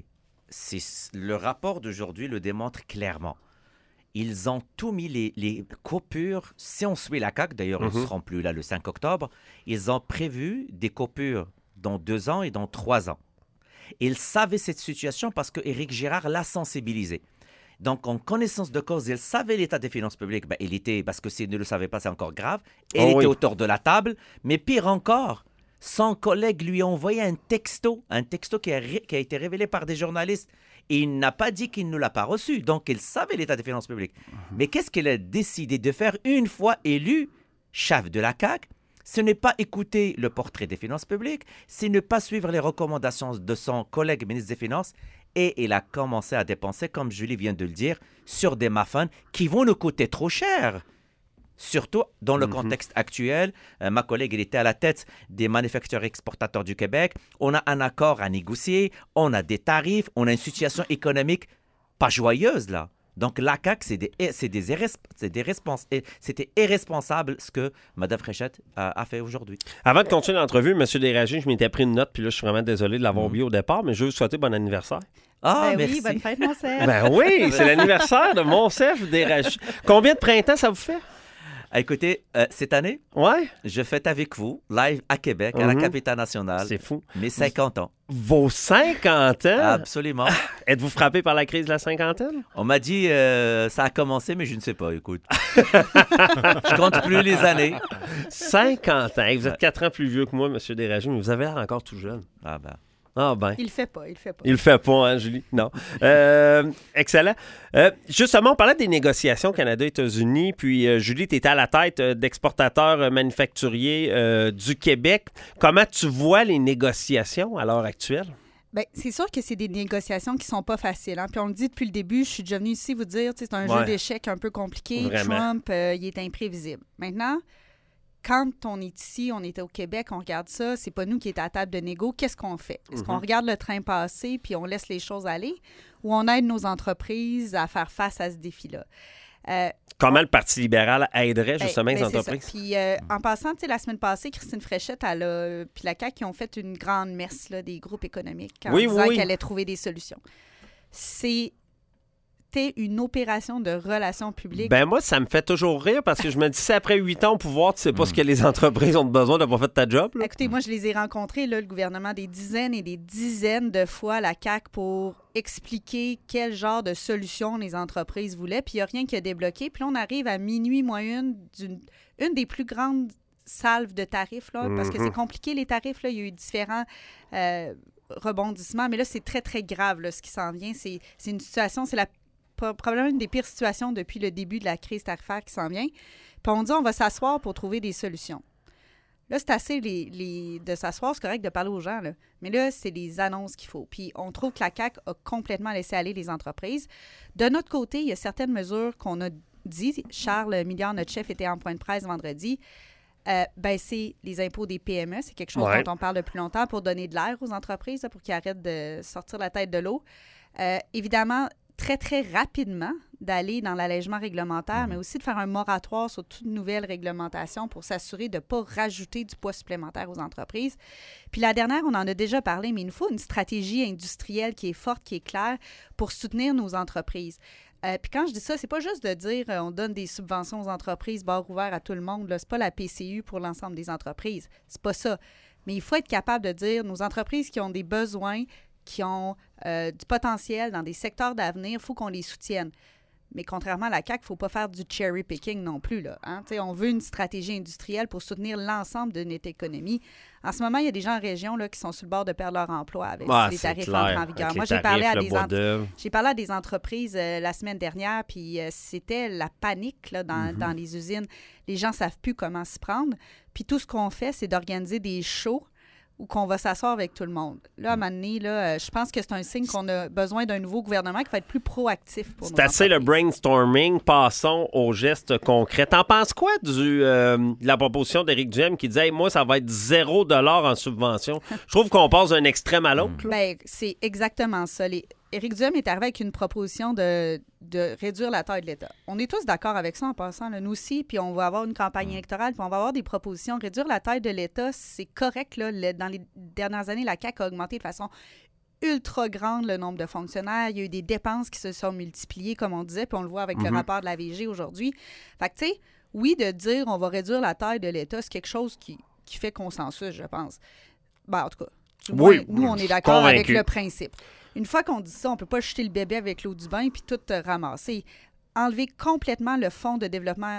le rapport d'aujourd'hui le démontre clairement. Ils ont tout mis les coupures. Si on suit la CAQ, d'ailleurs, ils ne seront plus là le 5 octobre, ils ont prévu des coupures dans 2 ans et dans 3 ans. Ils savaient cette situation parce que Éric Girard l'a sensibilisé. Donc, en connaissance de cause, il savait l'état des finances publiques. Il était, parce que s'il ne le savait pas, c'est encore grave. Il était autour de la table. Mais pire encore, son collègue lui a envoyé un texto qui a été révélé par des journalistes. Et il n'a pas dit qu'il ne l'a pas reçu. Donc, il savait l'état des finances publiques. Mais qu'est-ce qu'il a décidé de faire une fois élu chef de la CAQ? Ce n'est pas écouter le portrait des finances publiques, c'est ne pas suivre les recommandations de son collègue ministre des Finances. Et il a commencé à dépenser, comme Julie vient de le dire, sur des muffins qui vont nous coûter trop cher. Surtout dans le contexte actuel. Ma collègue, elle était à la tête des manufacturiers exportateurs du Québec. On a un accord à négocier, on a des tarifs, on a une situation économique pas joyeuse là. Donc la CAQ, c'était irresponsable ce que Mme Fréchette a fait aujourd'hui. Avant de continuer l'entrevue, M. Déragi, je m'étais pris une note, puis là, je suis vraiment désolé de l'avoir oublié au départ, mais je veux vous souhaiter bon anniversaire. Merci. Oui, bonne fête, Monsef. Oui, c'est l'anniversaire de Monsef Déragi. Combien de printemps ça vous fait? Écoutez, cette année, je fête avec vous, live à Québec, à la capitale nationale. C'est fou. Mes 50 ans. Vos 50 ans? Absolument. Êtes-vous frappé par la crise de la cinquantaine? On m'a dit ça a commencé, mais je ne sais pas, écoute. Je compte plus les années. 50 ans. Vous êtes 4 ans plus vieux que moi, M. Desragers, mais vous avez l'air encore tout jeune. Ah ben... Ah ben. Il le fait pas. Il le fait pas, hein, Julie? Non. Excellent. Justement, on parlait des négociations Canada-États-Unis, puis Julie, tu étais à la tête d'exportateurs manufacturiers du Québec. Comment tu vois les négociations à l'heure actuelle? Bien, c'est sûr que c'est des négociations qui sont pas faciles. Hein? Puis on le dit depuis le début, je suis déjà venue ici vous dire, c'est un jeu d'échecs un peu compliqué. Vraiment. Trump, il est imprévisible. Maintenant, quand on est ici, on était au Québec, on regarde ça, c'est pas nous qui est à la table de négo. Qu'est-ce qu'on fait? Est-ce qu'on regarde le train passer puis on laisse les choses aller ou on aide nos entreprises à faire face à ce défi-là? Comment le Parti libéral aiderait justement les entreprises? Puis en passant, la semaine passée, Christine Fréchette puis la CAQ qui ont fait une grande messe là, des groupes économiques en disant qu'elle allait trouver des solutions. C'était une opération de relations publiques. Ben moi, ça me fait toujours rire parce que je me dis, si après 8 ans au pouvoir, tu sais pas ce que les entreprises ont besoin, t'as pas fait ta job. Là. Écoutez, moi, je les ai rencontrés, là, le gouvernement, des dizaines et des dizaines de fois, la CAQ, pour expliquer quel genre de solution les entreprises voulaient, puis il n'y a rien qui a débloqué. Puis là, on arrive à minuit moins une des plus grandes salves de tarifs, là, parce que c'est compliqué, les tarifs. Là. Il y a eu différents rebondissements, mais là, c'est très, très grave, là, ce qui s'en vient. C'est une situation, c'est probablement une des pires situations depuis le début de la crise tarifaire qui s'en vient. Puis on dit on va s'asseoir pour trouver des solutions. Là, c'est assez de s'asseoir, c'est correct de parler aux gens, là. Mais là, c'est les annonces qu'il faut. Puis on trouve que la CAQ a complètement laissé aller les entreprises. De notre côté, il y a certaines mesures qu'on a dit. Charles Milliard, notre chef, était en point de presse vendredi. C'est les impôts des PME. C'est quelque chose dont on parle depuis longtemps pour donner de l'air aux entreprises, là, pour qu'ils arrêtent de sortir la tête de l'eau. Évidemment, très, très rapidement d'aller dans l'allègement réglementaire, mais aussi de faire un moratoire sur toute nouvelle réglementation pour s'assurer de ne pas rajouter du poids supplémentaire aux entreprises. Puis la dernière, on en a déjà parlé, mais il nous faut une stratégie industrielle qui est forte, qui est claire pour soutenir nos entreprises. Puis quand je dis ça, c'est pas juste de dire on donne des subventions aux entreprises, bord ouvert à tout le monde. C'est pas la PCU pour l'ensemble des entreprises. C'est pas ça. Mais il faut être capable de dire nos entreprises qui ont des besoins, qui ont du potentiel dans des secteurs d'avenir, il faut qu'on les soutienne. Mais contrairement à la CAQ, il ne faut pas faire du cherry picking non plus. Là, hein? On veut une stratégie industrielle pour soutenir l'ensemble de notre économie. En ce moment, il y a des gens en région là, qui sont sur le bord de perdre leur emploi avec les tarifs entrés en vigueur. Moi, j'ai parlé à des entreprises la semaine dernière, puis c'était la panique là, dans les usines. Les gens ne savent plus comment s'y prendre. Puis tout ce qu'on fait, c'est d'organiser des shows ou qu'on va s'asseoir avec tout le monde. Là, à un moment donné, là, je pense que c'est un signe qu'on a besoin d'un nouveau gouvernement qui va être plus proactif pour nous. C'est assez le brainstorming. Passons aux gestes concrets. T'en penses quoi de la proposition d'Éric Duhem qui disait hey, « Moi, ça va être 0 $ en subvention. » Je trouve qu'on passe d'un extrême à l'autre. Bien, c'est exactement ça. Éric Duhem est arrivé avec une proposition de réduire la taille de l'État. On est tous d'accord avec ça en passant, là, nous aussi, puis on va avoir une campagne électorale, puis on va avoir des propositions. Réduire la taille de l'État, c'est correct. Là, dans les dernières années, la CAQ a augmenté de façon ultra grande le nombre de fonctionnaires. Il y a eu des dépenses qui se sont multipliées, comme on disait, puis on le voit avec le rapport de la VG aujourd'hui. Fait que, tu sais, oui, de dire on va réduire la taille de l'État, c'est quelque chose qui fait consensus, je pense. Ben, en tout cas, nous, on est d'accord avec le principe. Une fois qu'on dit ça, on ne peut pas jeter le bébé avec l'eau du bain puis tout ramasser. Enlever complètement le fonds de développement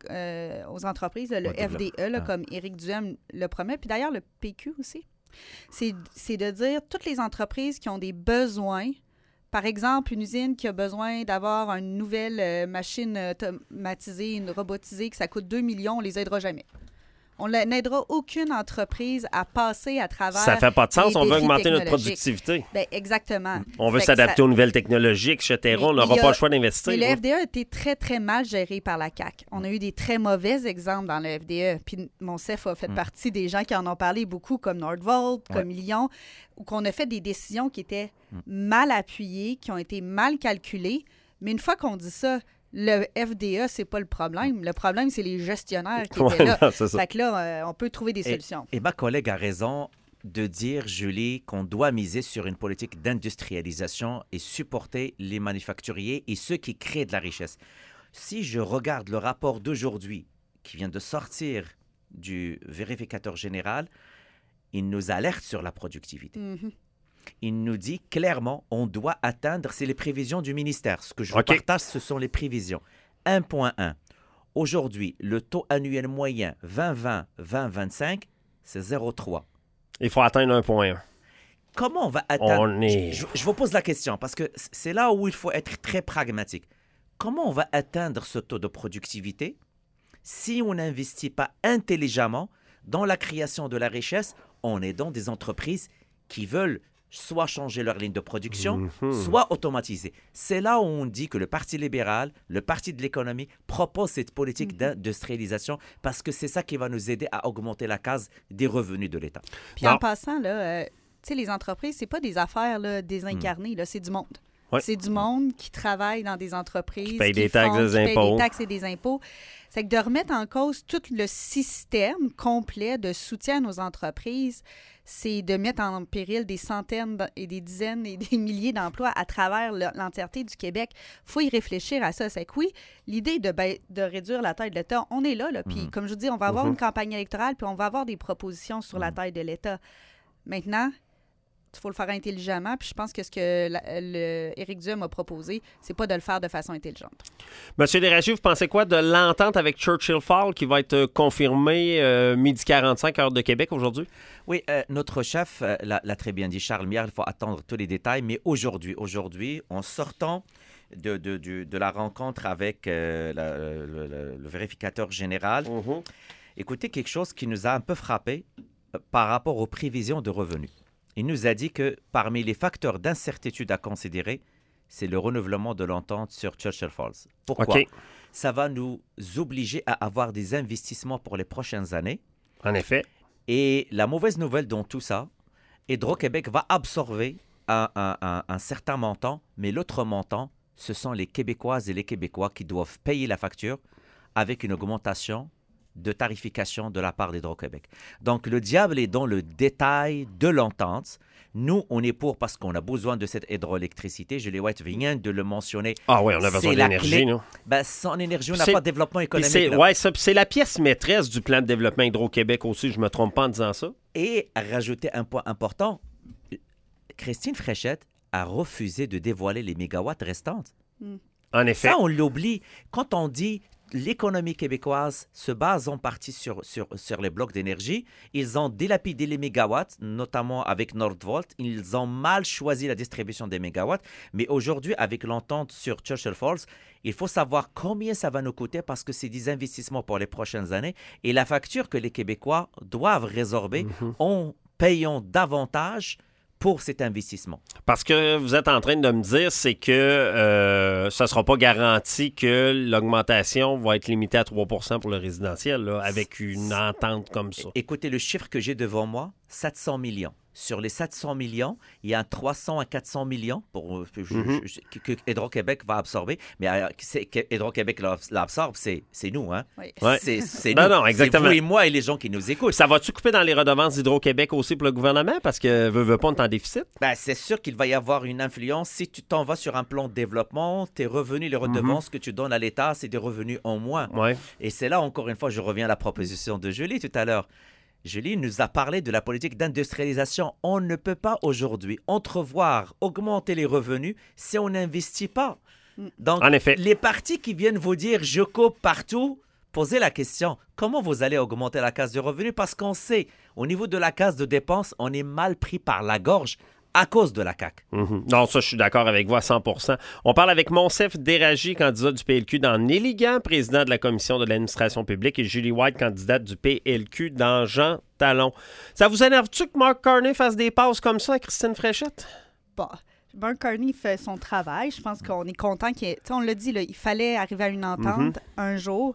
aux entreprises, le FDE, comme Éric Duhem le promet, puis d'ailleurs le PQ aussi. C'est de dire toutes les entreprises qui ont des besoins, par exemple, une usine qui a besoin d'avoir une nouvelle machine automatisée, une robotisée, que ça coûte 2 millions, on ne les aidera jamais. On n'aidera aucune entreprise à passer à travers. Ça fait pas de sens. On veut augmenter notre productivité. Bien, exactement. On veut s'adapter aux nouvelles technologies, etc. On n'aura pas le choix d'investir. Mais le FDE a été très, très mal géré par la CAQ. On a eu des très mauvais exemples dans le FDE. Puis mon CEF a fait partie des gens qui en ont parlé beaucoup, comme Nordvolt, comme Lyon, où on a fait des décisions qui étaient mal appuyées, qui ont été mal calculées. Mais une fois qu'on dit ça, le FDA, c'est pas le problème. Le problème, c'est les gestionnaires qui étaient là. Fait que là, on peut trouver des solutions. Et ma collègue a raison de dire, Julie, qu'on doit miser sur une politique d'industrialisation et supporter les manufacturiers et ceux qui créent de la richesse. Si je regarde le rapport d'aujourd'hui, qui vient de sortir du vérificateur général, il nous alerte sur la productivité. Il nous dit clairement, on doit atteindre, c'est les prévisions du ministère. Ce que je vous partage, ce sont les prévisions. 1.1. Aujourd'hui, le taux annuel moyen 2020-2025, c'est 0,3. Il faut atteindre 1.1. Comment on va atteindre... Je vous pose la question, parce que c'est là où il faut être très pragmatique. Comment on va atteindre ce taux de productivité si on n'investit pas intelligemment dans la création de la richesse en aidant des entreprises qui veulent soit changer leur ligne de production, soit automatiser. C'est là où on dit que le Parti libéral, le Parti de l'économie, propose cette politique d'industrialisation parce que c'est ça qui va nous aider à augmenter la case des revenus de l'État. Puis en passant, là, les entreprises, c'est pas des affaires là, désincarnées, là, c'est du monde. Ouais. C'est du monde qui travaille dans des entreprises, qui paye des taxes et des impôts. C'est que de remettre en cause tout le système complet de soutien aux entreprises, c'est de mettre en péril des centaines et des dizaines et des milliers d'emplois à travers l'entièreté du Québec. Il faut y réfléchir à ça. C'est que oui, l'idée de réduire la taille de l'État, on est là. Puis comme je vous dis, on va avoir une campagne électorale, puis on va avoir des propositions sur la taille de l'État. Maintenant, il faut le faire intelligemment. Puis je pense que ce que Éric Duhem a proposé, c'est pas de le faire de façon intelligente. Monsieur Desrosiers, vous pensez quoi de l'entente avec Churchill Falls qui va être confirmée 12h45 heure de Québec aujourd'hui? Oui, notre chef l'a très bien dit, Charles Miard, il faut attendre tous les détails. Mais aujourd'hui, en sortant de la rencontre avec le vérificateur général, écoutez, quelque chose qui nous a un peu frappé par rapport aux prévisions de revenus. Il nous a dit que parmi les facteurs d'incertitude à considérer, c'est le renouvellement de l'entente sur Churchill Falls. Pourquoi? Ça va nous obliger à avoir des investissements pour les prochaines années. En effet. Et la mauvaise nouvelle dans tout ça, Hydro-Québec va absorber un certain montant, mais l'autre montant, ce sont les Québécoises et les Québécois qui doivent payer la facture avec une augmentation de tarification de la part d'Hydro-Québec. Donc, le diable est dans le détail de l'entente. Nous, on est pour parce qu'on a besoin de cette hydroélectricité. Julie White vient de le mentionner. Ah oui, on a besoin d'énergie, non? Ben, sans énergie, on n'a pas de développement économique. C'est la pièce maîtresse du plan de développement Hydro-Québec aussi, je ne me trompe pas en disant ça. Et rajouter un point important, Christine Fréchette a refusé de dévoiler les mégawatts restantes. En effet. Ça, on l'oublie. Quand on dit l'économie québécoise se base en partie sur les blocs d'énergie. Ils ont dilapidé les mégawatts, notamment avec Nordvolt. Ils ont mal choisi la distribution des mégawatts. Mais aujourd'hui, avec l'entente sur Churchill Falls, il faut savoir combien ça va nous coûter parce que c'est des investissements pour les prochaines années. Et la facture que les Québécois doivent résorber en payant davantage pour cet investissement. Parce que vous êtes en train de me dire, c'est que ça ne sera pas garanti que l'augmentation va être limitée à 3 % pour le résidentiel, là, avec une entente comme ça. Écoutez, le chiffre que j'ai devant moi, 700 millions. Sur les 700 millions, il y a 300 à 400 millions que Hydro-Québec va absorber. Mais Hydro-Québec l'absorbe, c'est nous. Hein? Oui. C'est nous. Non, exactement. C'est vous et moi et les gens qui nous écoutent. Ça va-tu couper dans les redevances d'Hydro-Québec aussi pour le gouvernement? Parce que veut pas, on est en déficit? Ben, c'est sûr qu'il va y avoir une influence. Si tu t'en vas sur un plan de développement, tes revenus, les redevances que tu donnes à l'État, c'est des revenus en moins. Ouais. Et c'est là, encore une fois, je reviens à la proposition de Julie tout à l'heure. Julie nous a parlé de la politique d'industrialisation. On ne peut pas aujourd'hui entrevoir, augmenter les revenus si on n'investit pas. Donc, en effet, les partis qui viennent vous dire « je coupe partout », posez la question, comment vous allez augmenter la case de revenus? Parce qu'on sait, au niveau de la case de dépenses, on est mal pris par la gorge à cause de la CAQ. Non, ça, je suis d'accord avec vous à 100%. On parle avec Monsef Déragi, candidat du PLQ dans Néligan, président de la Commission de l'administration publique, et Julie White, candidate du PLQ dans Jean Talon. Ça vous énerve-tu que Mark Carney fasse des passes comme ça à Christine Fréchette? Bon, Mark Carney fait son travail. Je pense qu'on est content qu'il on l'a dit, là, il fallait arriver à une entente un jour.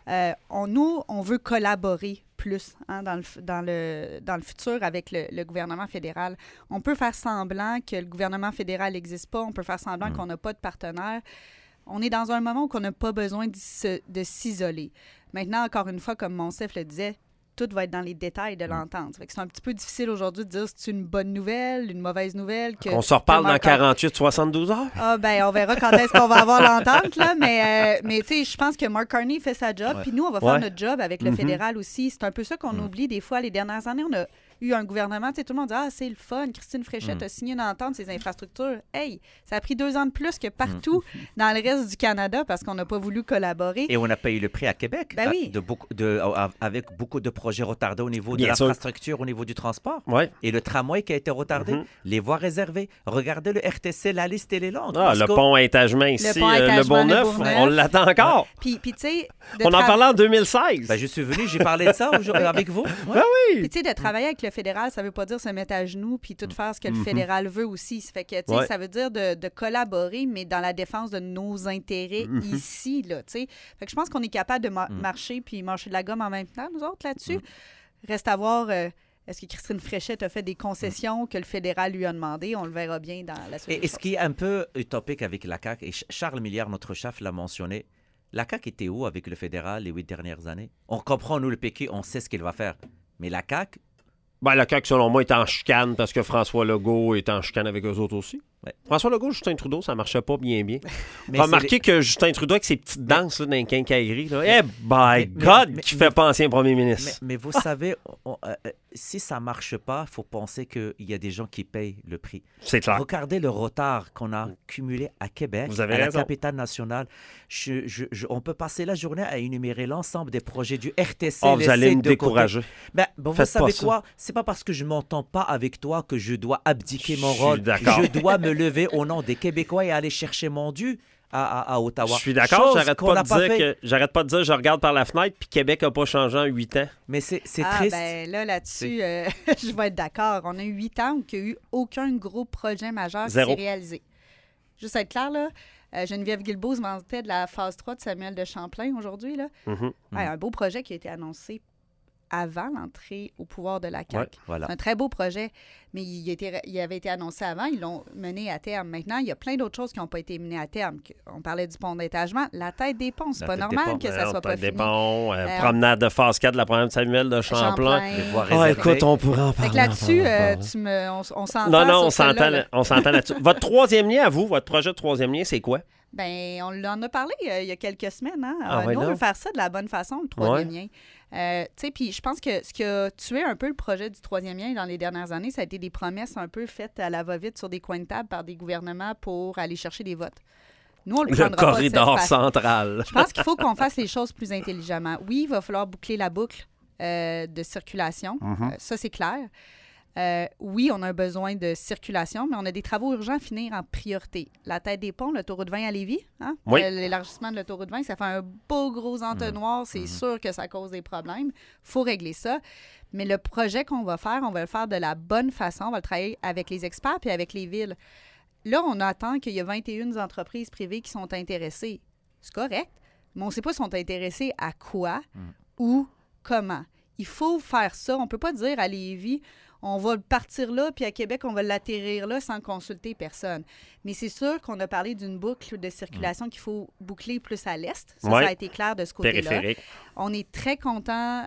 On veut collaborer plus dans le futur avec le gouvernement fédéral. On peut faire semblant que le gouvernement fédéral n'existe pas. On peut faire semblant qu'on n'a pas de partenaire. On est dans un moment où on n'a pas besoin de s'isoler. Maintenant, encore une fois, comme Monsef le disait, tout va être dans les détails de l'entente. Fait que c'est un petit peu difficile aujourd'hui de dire si c'est une bonne nouvelle, une mauvaise nouvelle. On se reparle dans 48-72 heures? Ah, ben, on verra quand est-ce qu'on va avoir l'entente, là. Mais tu sais, je pense que Mark Carney fait sa job, puis nous, on va faire notre job avec le fédéral aussi. C'est un peu ça qu'on oublie des fois. Les dernières années, on a eu un gouvernement, tu sais, tout le monde dit « Ah, c'est le fun, Christine Fréchette a signé une entente, ses infrastructures. » Hey, ça a pris 2 ans de plus que partout dans le reste du Canada parce qu'on n'a pas voulu collaborer. Et on a payé le prix à Québec oui. avec beaucoup de projets retardés au niveau de l'infrastructure, au niveau du transport. Ouais. Et le tramway qui a été retardé, les voies réservées. Regardez le RTC, la liste, elle est longue. Le pont à étagement ici, le Bonneuf, on l'attend encore. Puis tu sais... On en parlait en 2016. Ben, je suis venu, j'ai parlé de ça avec vous. Ben oui. Puis tu sais, de travailler avec le fédéral, ça veut pas dire se mettre à genoux puis tout faire ce que le fédéral veut aussi. Ça fait que, tu sais, ça veut dire de collaborer, mais dans la défense de nos intérêts ici, là, tu sais. Fait que je pense qu'on est capable de marcher puis marcher de la gomme en même temps, nous autres, là-dessus. Reste à voir... Est-ce que Christine Fréchette a fait des concessions que le fédéral lui a demandé? On le verra bien dans la suite. Et ce qui est un peu utopique avec la CAQ, et Charles Milliard, notre chef, l'a mentionné, la CAQ était où avec le fédéral les 8 dernières années? On comprend, nous, le PQ, on sait ce qu'il va faire. Mais la CAQ... Ben, la CAQ, selon moi, est en chicane parce que François Legault est en chicane avec eux autres aussi. Ouais. François Legault, Justin Trudeau, ça marchait pas bien. Remarquez que Justin Trudeau, avec ses petites danses là, dans les quincailleries, qui fait pas ancien premier ministre. Mais vous savez, si ça marche pas, il faut penser qu'il y a des gens qui payent le prix. C'est clair. Regardez le retard qu'on a cumulé à Québec, vous avez à raison. La capitale nationale. On peut passer la journée à énumérer l'ensemble des projets du RTC. Vous allez me décourager. Vous savez quoi? C'est pas parce que je m'entends pas avec toi que je dois abdiquer mon rôle. Je dois me lever au nom des Québécois et aller chercher mon dû à Ottawa. Je suis d'accord, j'arrête pas de dire je regarde par la fenêtre puis Québec n'a pas changé en 8 ans. Mais c'est triste. Ben là-dessus, je vais être d'accord. On a eu 8 ans où il n'y a eu aucun gros projet majeur qui s'est réalisé. Juste être clair, là, Geneviève Guilbeault se vantait de la phase 3 de Samuel de Champlain aujourd'hui. Là. Un beau projet qui a été annoncé avant l'entrée au pouvoir de la CAQ. Ouais, voilà. C'est un très beau projet, mais il avait été annoncé avant, ils l'ont mené à terme. Maintenant, il y a plein d'autres choses qui n'ont pas été menées à terme. On parlait du pont d'étagement, la tête des ponts, c'est pas normal que ça soit pas fini. Des ponts, promenade de phase 4 de la promenade Samuel de Champlain. Écoute, on pourrait en parler. Là-dessus, on s'entend. Non, on s'entend là-dessus. Votre troisième lien à vous, votre projet de troisième lien, c'est quoi? Bien, on en a parlé il y a quelques semaines. Hein? Nous, on veut faire ça de la bonne façon, le troisième lien. Puis je pense que ce qui a tué un peu le projet du troisième lien dans les dernières années, ça a été des promesses un peu faites à la va-vite sur des coins de table par des gouvernements pour aller chercher des votes. Nous, on le prendra pas de cette corridor façon. central. Je pense qu'il faut qu'on fasse les choses plus intelligemment. Oui, il va falloir boucler la boucle de circulation. Ça, c'est clair. Oui, on a un besoin de circulation, mais on a des travaux urgents à finir en priorité. La tête des ponts, l'autoroute 20 à Lévis, hein? Oui. L'élargissement de l'autoroute 20, ça fait un beau gros entonnoir. C'est sûr que ça cause des problèmes. Il faut régler ça. Mais le projet qu'on va faire, on va le faire de la bonne façon. On va le travailler avec les experts puis avec les villes. Là, on attend qu'il y ait 21 entreprises privées qui sont intéressées. C'est correct, mais on ne sait pas si sont intéressées à quoi ou comment. Il faut faire ça. On ne peut pas dire à Lévis, on va partir là, puis à Québec, on va l'atterrir là sans consulter personne. Mais c'est sûr qu'on a parlé d'une boucle de circulation qu'il faut boucler plus à l'est. Ça a été clair de ce côté-là. Périphérique. On est très contents,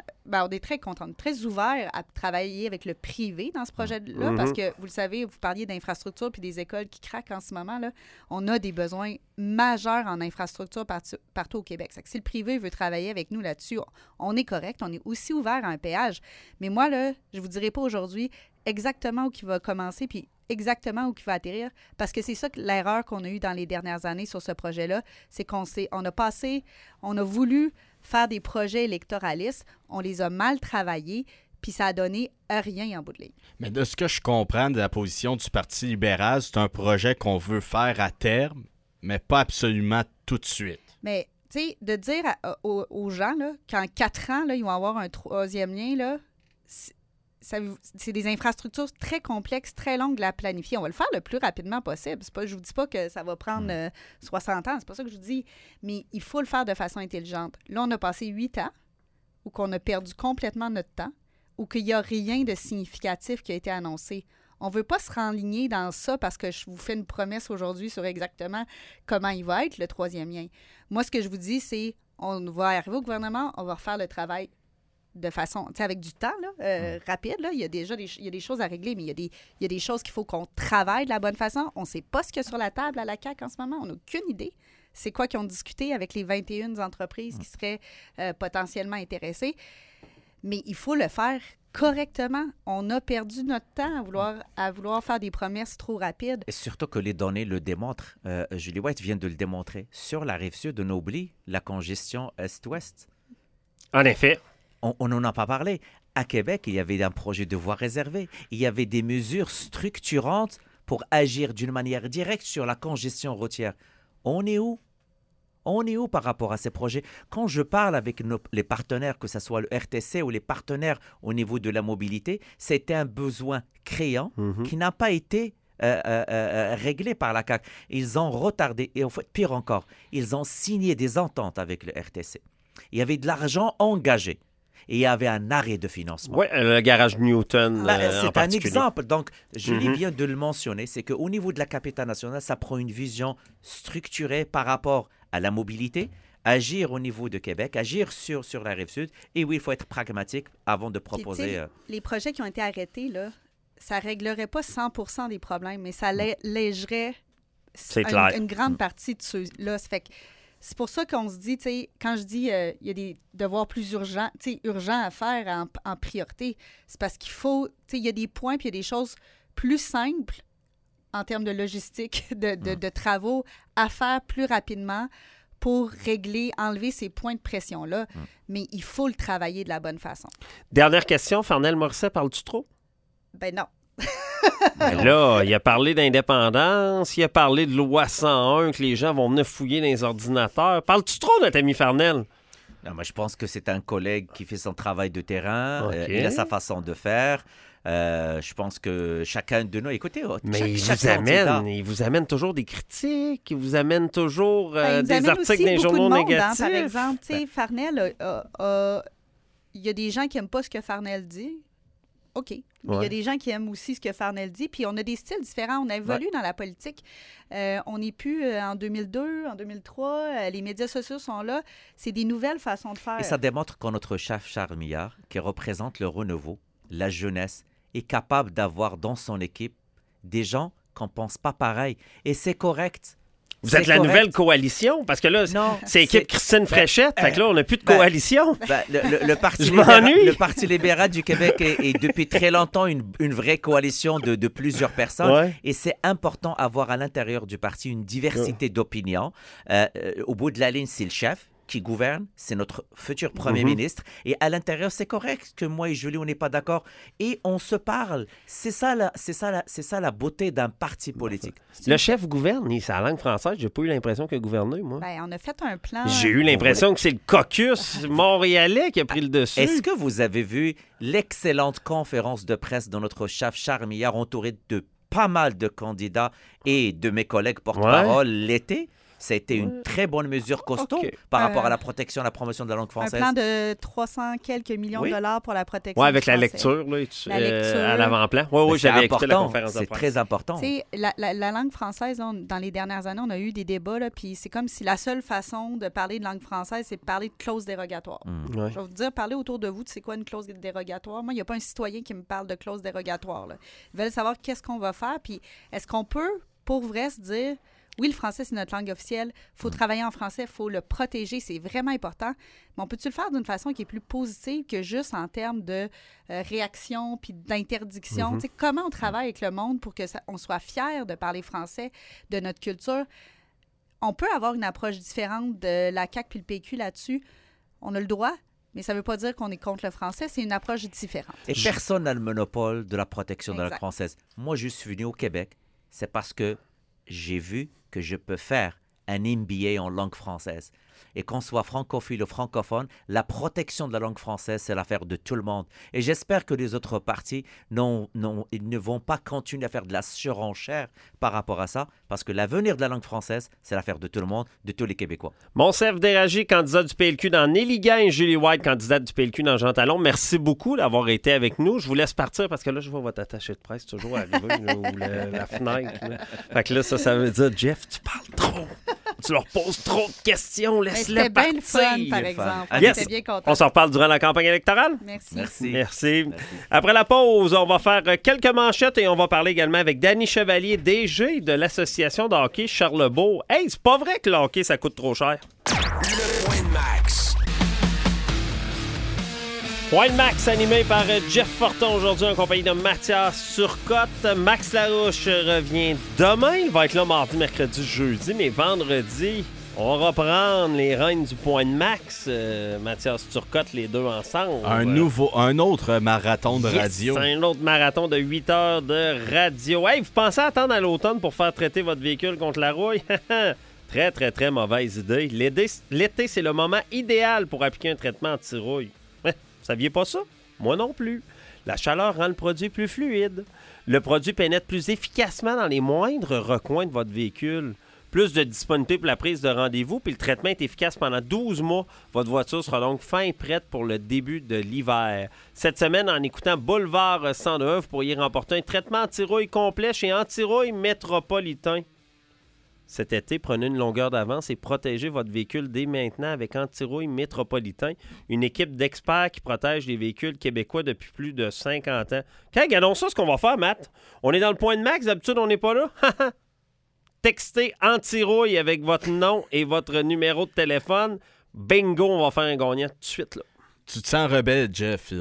très ouverts à travailler avec le privé dans ce projet-là, parce que, vous le savez, vous parliez d'infrastructures puis des écoles qui craquent en ce moment. Là. On a des besoins majeurs en infrastructure partout au Québec. Si le privé veut travailler avec nous là-dessus, on est correct. On est aussi ouvert à un péage. Mais moi, là, je ne vous dirai pas aujourd'hui exactement où il va commencer puis exactement où il va atterrir, parce que c'est ça que l'erreur qu'on a eue dans les dernières années sur ce projet-là, c'est qu'on a voulu faire des projets électoralistes, on les a mal travaillés, puis ça a donné rien en bout de ligne. Mais de ce que je comprends de la position du Parti libéral, c'est un projet qu'on veut faire à terme, mais pas absolument tout de suite. Mais, tu sais, de dire aux gens là, qu'en 4 ans, là, ils vont avoir un troisième lien, là, c'est des infrastructures très complexes, très longues à planifier. On va le faire le plus rapidement possible. Je ne vous dis pas que ça va prendre 60 ans, c'est pas ça que je vous dis, mais il faut le faire de façon intelligente. Là, on a passé 8 ans où on a perdu complètement notre temps, où qu'il n'y a rien de significatif qui a été annoncé. On ne veut pas se renligner dans ça parce que je vous fais une promesse aujourd'hui sur exactement comment il va être, le troisième lien. Moi, ce que je vous dis, c'est on va arriver au gouvernement, on va refaire le travail de façon, avec du temps rapide. Là, il y a déjà il y a des choses à régler, mais il y a des choses qu'il faut qu'on travaille de la bonne façon. On ne sait pas ce qu'il y a sur la table à la CAQ en ce moment. On n'a aucune idée. C'est quoi qu'ils ont discuté avec les 21 entreprises qui seraient potentiellement intéressées. Mais il faut le faire correctement. On a perdu notre temps à vouloir faire des promesses trop rapides. Et surtout que les données le démontrent. Julie White vient de le démontrer. Sur la Rive-Sud, on oublie la congestion Est-Ouest. En effet. On n'en a pas parlé. À Québec, il y avait un projet de voies réservées. Il y avait des mesures structurantes pour agir d'une manière directe sur la congestion routière. On est où? On est où par rapport à ces projets? Quand je parle avec les partenaires, que ce soit le RTC ou les partenaires au niveau de la mobilité, c'était un besoin criant qui n'a pas été réglé par la CAQ. Ils ont retardé, et en fait, pire encore, ils ont signé des ententes avec le RTC. Il y avait de l'argent engagé. Et il y avait un arrêt de financement. Oui, le garage Newton c'est un exemple. Donc, Julie vient de le mentionner, c'est qu'au niveau de la capitale nationale, ça prend une vision structurée par rapport à la mobilité, agir au niveau de Québec, agir sur la Rive-Sud. Et oui, il faut être pragmatique avant de proposer... Les projets qui ont été arrêtés, là, ça ne réglerait pas 100% des problèmes, mais ça allégerait une grande partie de ceux-là. Ça fait que c'est pour ça qu'on se dit, quand je dis il y a des devoirs plus urgents à faire en priorité, c'est parce qu'il faut, il y a des points puis il y a des choses plus simples en termes de logistique, de travaux à faire plus rapidement pour enlever ces points de pression-là. Mais il faut le travailler de la bonne façon. Dernière question, Farnell Morisset, parles-tu trop? Ben non. Ben là, il a parlé d'indépendance, il a parlé de loi 101, que les gens vont venir fouiller dans les ordinateurs. Parles-tu trop, notre ami Farnell? Non, moi, je pense que c'est un collègue qui fait son travail de terrain. Il a sa façon de faire. Je pense que chacun de nous... Écoutez, mais il vous amène toujours des critiques, il vous amène toujours des articles dans les journaux négatifs. Par exemple, Farnell, il y a des gens qui n'aiment pas ce que Farnell dit. OK. Mais il y a des gens qui aiment aussi ce que Farnell dit. Puis on a des styles différents. On a évolué dans la politique. On n'est plus en 2002, en 2003. Les médias sociaux sont là. C'est des nouvelles façons de faire. Et ça démontre que notre chef Charles Millard, qui représente le renouveau, la jeunesse, est capable d'avoir dans son équipe des gens qu'on ne pense pas pareil. Et c'est correct. Vous êtes la nouvelle coalition? Parce que là, c'est équipe Christine Fréchette. Fait que là, on n'a plus de coalition. Le Parti libéral du Québec est depuis très longtemps une vraie coalition de plusieurs personnes. Ouais. Et c'est important d'avoir à l'intérieur du parti une diversité d'opinions. Au bout de la ligne, c'est le chef qui gouverne, c'est notre futur premier ministre. Et à l'intérieur, c'est correct que moi et Julie, on n'est pas d'accord. Et on se parle. C'est ça la beauté d'un parti politique. Le chef gouverne, c'est la langue française. J'ai pas eu l'impression qu'il a gouverné, moi. Ben, on a fait un plan... J'ai eu l'impression que c'est le caucus montréalais qui a pris le dessus. Est-ce que vous avez vu l'excellente conférence de presse de notre chef Charles Millard, entouré de pas mal de candidats et de mes collègues porte-parole l'été? Ça a été une très bonne mesure costaud par rapport à la protection et la promotion de la langue française. Un plan de 300 quelques millions de dollars pour la protection. Oui, avec la lecture, à l'avant-plan. Oui, j'avais écouté la conférence de presse. C'est très important. La langue française, dans les dernières années, on a eu des débats, puis c'est comme si la seule façon de parler de langue française, c'est de parler de clause dérogatoire. Je vais vous dire, parlez autour de vous de c'est quoi une clause dérogatoire. Moi, il n'y a pas un citoyen qui me parle de clause dérogatoire. Là. Ils veulent savoir qu'est-ce qu'on va faire, puis est-ce qu'on peut, pour vrai, se dire... Oui, le français, c'est notre langue officielle. Il faut travailler en français, il faut le protéger, c'est vraiment important. Mais on peut-tu le faire d'une façon qui est plus positive que juste en termes de réaction puis d'interdiction? Tu sais, comment on travaille avec le monde pour qu'on soit fiers de parler français, de notre culture? On peut avoir une approche différente de la CAQ puis le PQ là-dessus. On a le droit, mais ça ne veut pas dire qu'on est contre le français. C'est une approche différente. Et personne n'a le monopole de la protection de la langue française. Moi, je suis venu au Québec, c'est parce que j'ai vu que je peux faire un MBA en langue française. Et qu'on soit francophile ou francophone, la protection de la langue française, c'est l'affaire de tout le monde. Et j'espère que les autres partis ils ne vont pas continuer à faire de la surenchère par rapport à ça, parce que l'avenir de la langue française, c'est l'affaire de tout le monde, de tous les Québécois. Monsef Déragi, candidat du PLQ dans Nelligan, et Julie White, candidate du PLQ dans Jean Talon. Merci beaucoup d'avoir été avec nous. Je vous laisse partir parce que là, je vois votre attaché de presse toujours arriver, là, ou la fenêtre. Là. Fait que là, ça veut dire, Jeff, tu parles trop. tu leur poses trop de questions, laisse-les partir. C'était bien le fun, par exemple. Yes. J'étais bien content. On s'en reparle durant la campagne électorale? Merci. Après la pause, on va faire quelques manchettes et on va parler également avec Danny Chevalier, DG de l'Association de hockey Charlebourg. Hey, c'est pas vrai que le hockey, ça coûte trop cher. Le point de Max. Point de Max animé par Jeff Fortin aujourd'hui en compagnie de Mathias Turcotte. Max Larouche revient demain. Il va être là mardi, mercredi, jeudi, mais vendredi, on va reprendre les rênes du Point de Max. Mathias Turcotte, les deux ensemble. Un autre marathon de radio. C'est un autre marathon de 8 heures de radio. Hey, vous pensez attendre à l'automne pour faire traiter votre véhicule contre la rouille? Très, très, très mauvaise idée. L'été, c'est le moment idéal pour appliquer un traitement anti-rouille. Vous saviez pas ça? Moi non plus. La chaleur rend le produit plus fluide. Le produit pénètre plus efficacement dans les moindres recoins de votre véhicule. Plus de disponibilité pour la prise de rendez-vous, puis le traitement est efficace pendant 12 mois. Votre voiture sera donc fin prête pour le début de l'hiver. Cette semaine, en écoutant Boulevard 102, vous pourriez remporter un traitement anti-rouille complet chez Anti-Rouille Métropolitain. Cet été, prenez une longueur d'avance et protégez votre véhicule dès maintenant avec Anti-Rouille Métropolitain, une équipe d'experts qui protège les véhicules québécois depuis plus de 50 ans. Regardons ça, ce qu'on va faire, Matt. On est dans le Point de Max, d'habitude, on n'est pas là. Textez Anti-Rouille avec votre nom et votre numéro de téléphone. Bingo, on va faire un gagnant tout de suite, là. Tu te sens rebelle, Jeff.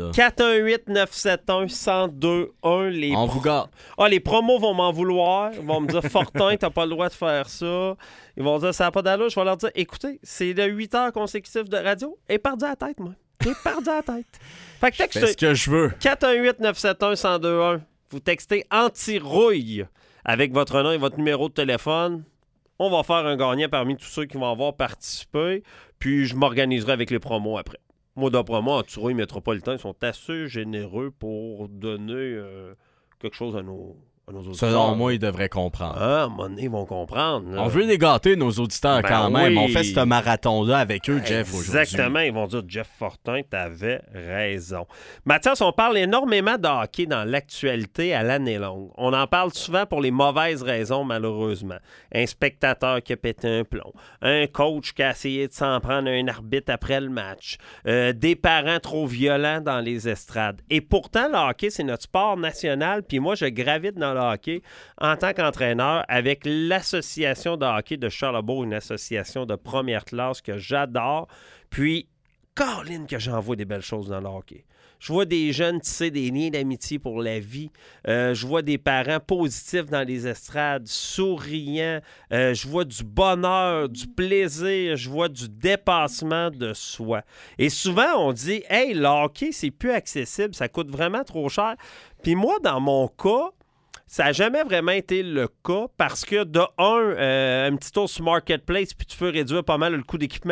418-971-1021. On vous garde. Les promos vont m'en vouloir. Ils vont me dire, Fortin, t'as pas le droit de faire ça. Ils vont dire, ça n'a pas d'allure. Je vais leur dire, écoutez, c'est de 8 heures consécutives de radio. Et perdu à la tête, moi. J'ai perdu à la tête. Fait que texte, je fais ce que je veux. 418-971-1021. Vous textez Anti-Rouille avec votre nom et votre numéro de téléphone. On va faire un gagnant parmi tous ceux qui vont avoir participé. Puis je m'organiserai avec les promos après. Moi, d'après moi, Anti-Rouille Métropolitain, ils sont assez généreux pour donner quelque chose à nos auditeurs. Selon moi, ils devraient comprendre. À un moment donné, ils vont comprendre. Là. On veut les gâter, nos auditeurs, quand même. Oui. On fait ce marathon-là avec eux, Jeff, aujourd'hui. Exactement. Ils vont dire, Jeff Fortin, t'avais raison. Mathias, on parle énormément de hockey dans l'actualité à l'année longue. On en parle souvent pour les mauvaises raisons, malheureusement. Un spectateur qui a pété un plomb. Un coach qui a essayé de s'en prendre à un arbitre après le match. Des parents trop violents dans les estrades. Et pourtant, le hockey, c'est notre sport national. Puis moi, je gravite dans le hockey en tant qu'entraîneur avec l'Association de hockey de Charlebourg, une association de première classe que j'adore. Puis, Caroline, que j'en vois des belles choses dans le hockey. Je vois des jeunes tisser des liens d'amitié pour la vie. Je vois des parents positifs dans les estrades, souriants. Je vois du bonheur, du plaisir. Je vois du dépassement de soi. Et souvent, on dit « Hey, le hockey, c'est plus accessible. Ça coûte vraiment trop cher. » Puis moi, dans mon cas, ça n'a jamais vraiment été le cas parce que, de un petit tour sur Marketplace, puis tu peux réduire pas mal le coût d'équipement.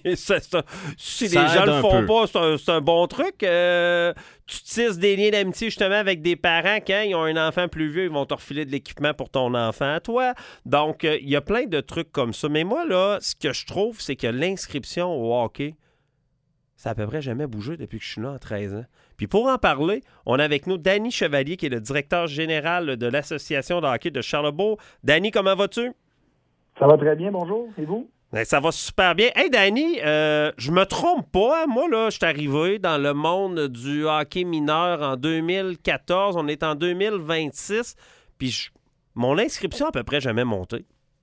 Si les gens le font pas, c'est un bon truc. Tu tisses des liens d'amitié justement avec des parents. Quand ils ont un enfant plus vieux, ils vont te refiler de l'équipement pour ton enfant à toi. Donc, il y a plein de trucs comme ça. Mais moi, là, ce que je trouve, c'est que l'inscription au hockey, ça n'a à peu près jamais bougé depuis que je suis là à 13 ans. Puis pour en parler, on a avec nous Danny Chevalier, qui est le directeur général de l'Association de hockey de Charlebourg. Danny, comment vas-tu? Ça va très bien, bonjour. Et vous? Ben, ça va super bien. Hey, Danny, je me trompe pas. Moi, là, je suis arrivé dans le monde du hockey mineur en 2014. On est en 2026. Puis mon inscription a à peu près jamais monté.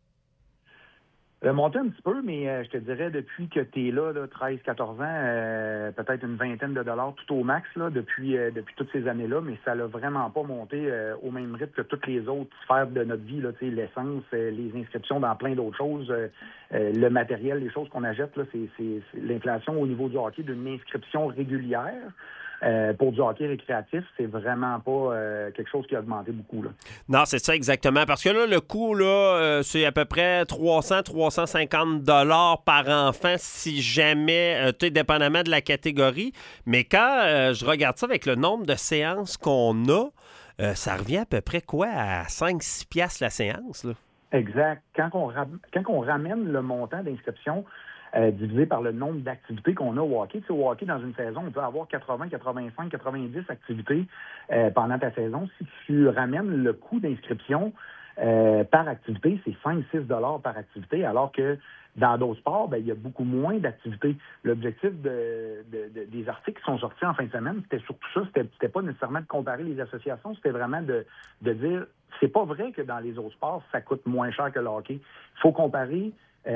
Monté un petit peu, mais je te dirais, depuis que tu es là 13-14 ans, peut-être une vingtaine de dollars tout au max là, depuis toutes ces années-là, mais ça l'a vraiment pas monté au même rythme que toutes les autres sphères de notre vie, là, l'essence, les inscriptions dans plein d'autres choses, le matériel, les choses qu'on achète, là, c'est l'inflation au niveau du hockey d'une inscription régulière. Pour du hockey récréatif, c'est vraiment pas quelque chose qui a augmenté beaucoup. Là. Non, c'est ça exactement. Parce que là, le coût, là, c'est à peu près 300-350 $ par enfant si jamais, dépendamment de la catégorie. Mais quand je regarde ça avec le nombre de séances qu'on a, ça revient à peu près quoi à 5-6 piastres la séance? Là? Exact. Quand on ramène le montant d'inscription divisé par le nombre d'activités qu'on a au hockey. Tu sais, au hockey, dans une saison, on peut avoir 80, 85, 90 activités pendant ta saison. Si tu ramènes le coût d'inscription par activité, c'est 5-6 $ par activité, alors que dans d'autres sports, il y a beaucoup moins d'activités. L'objectif des articles qui sont sortis en fin de semaine, c'était surtout ça. C'était pas nécessairement de comparer les associations, c'était vraiment de dire, c'est pas vrai que dans les autres sports, ça coûte moins cher que le hockey. Il faut comparer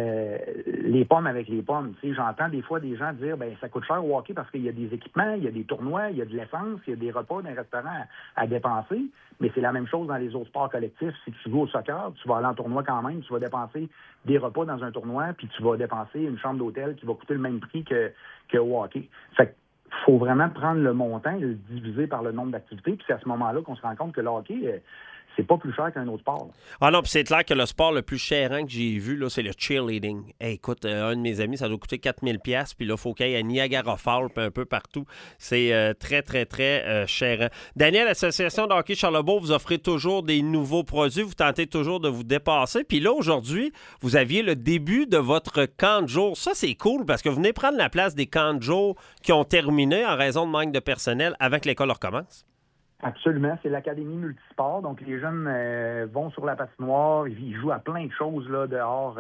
les pommes avec les pommes. Tu sais, j'entends des fois des gens dire ça coûte cher au hockey parce qu'il y a des équipements, il y a des tournois, il y a de l'essence, il y a des repas dans les restaurants à dépenser, mais c'est la même chose dans les autres sports collectifs. Si tu joues au soccer, tu vas aller en tournoi quand même, tu vas dépenser des repas dans un tournoi, puis tu vas dépenser une chambre d'hôtel qui va coûter le même prix que au hockey. Fait que faut vraiment prendre le montant et le diviser par le nombre d'activités, puis c'est à ce moment-là qu'on se rend compte que le hockey, c'est pas plus cher qu'un autre sport. Ah non, puis c'est clair que le sport le plus chérant que j'ai vu, là, c'est le cheerleading. Hey, écoute, un de mes amis, ça doit coûter 4000$, puis là, il faut qu'il y ait à Niagara Falls, puis un peu partout. C'est très, très, très chérant. Daniel, l'Association de hockey Charlebourg, vous offrez toujours des nouveaux produits, vous tentez toujours de vous dépasser. Puis là, aujourd'hui, vous aviez le début de votre camp de jour. Ça, c'est cool, parce que vous venez prendre la place des camps de jour qui ont terminé en raison de manque de personnel avant que l'école recommence. Absolument, c'est l'Académie Multisport. Donc, les jeunes vont sur la patinoire, ils jouent à plein de choses là dehors,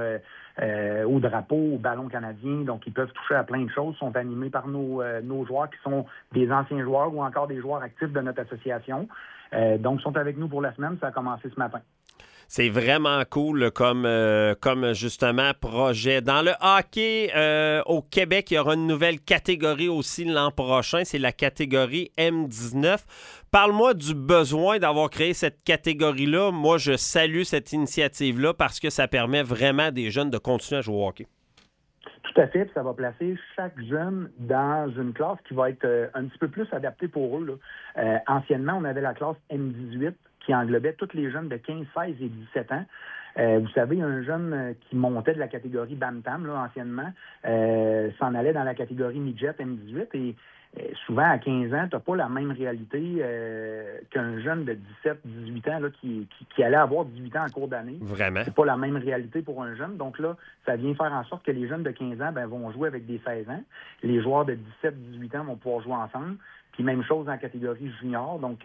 au drapeau, au ballon canadien. Donc, ils peuvent toucher à plein de choses. Ils sont animés par nos joueurs qui sont des anciens joueurs ou encore des joueurs actifs de notre association. Donc, ils sont avec nous pour la semaine. Ça a commencé ce matin. C'est vraiment cool comme justement projet. Dans le hockey au Québec, il y aura une nouvelle catégorie aussi l'an prochain. C'est la catégorie M19. Parle-moi du besoin d'avoir créé cette catégorie-là. Moi, je salue cette initiative-là parce que ça permet vraiment à des jeunes de continuer à jouer au hockey. Tout à fait, puis ça va placer chaque jeune dans une classe qui va être un petit peu plus adaptée pour eux, là. Anciennement, on avait la classe M18 qui englobait tous les jeunes de 15, 16 et 17 ans. Vous savez, un jeune qui montait de la catégorie Bantam, là, anciennement, s'en allait dans la catégorie Midget M18 et souvent, à 15 ans, tu n'as pas la même réalité qu'un jeune de 17, 18 ans là, qui allait avoir 18 ans en cours d'année. Vraiment. C'est pas la même réalité pour un jeune. Donc là, ça vient faire en sorte que les jeunes de 15 ans vont jouer avec des 16 ans. Les joueurs de 17, 18 ans vont pouvoir jouer ensemble. Puis même chose dans la catégorie junior. Donc,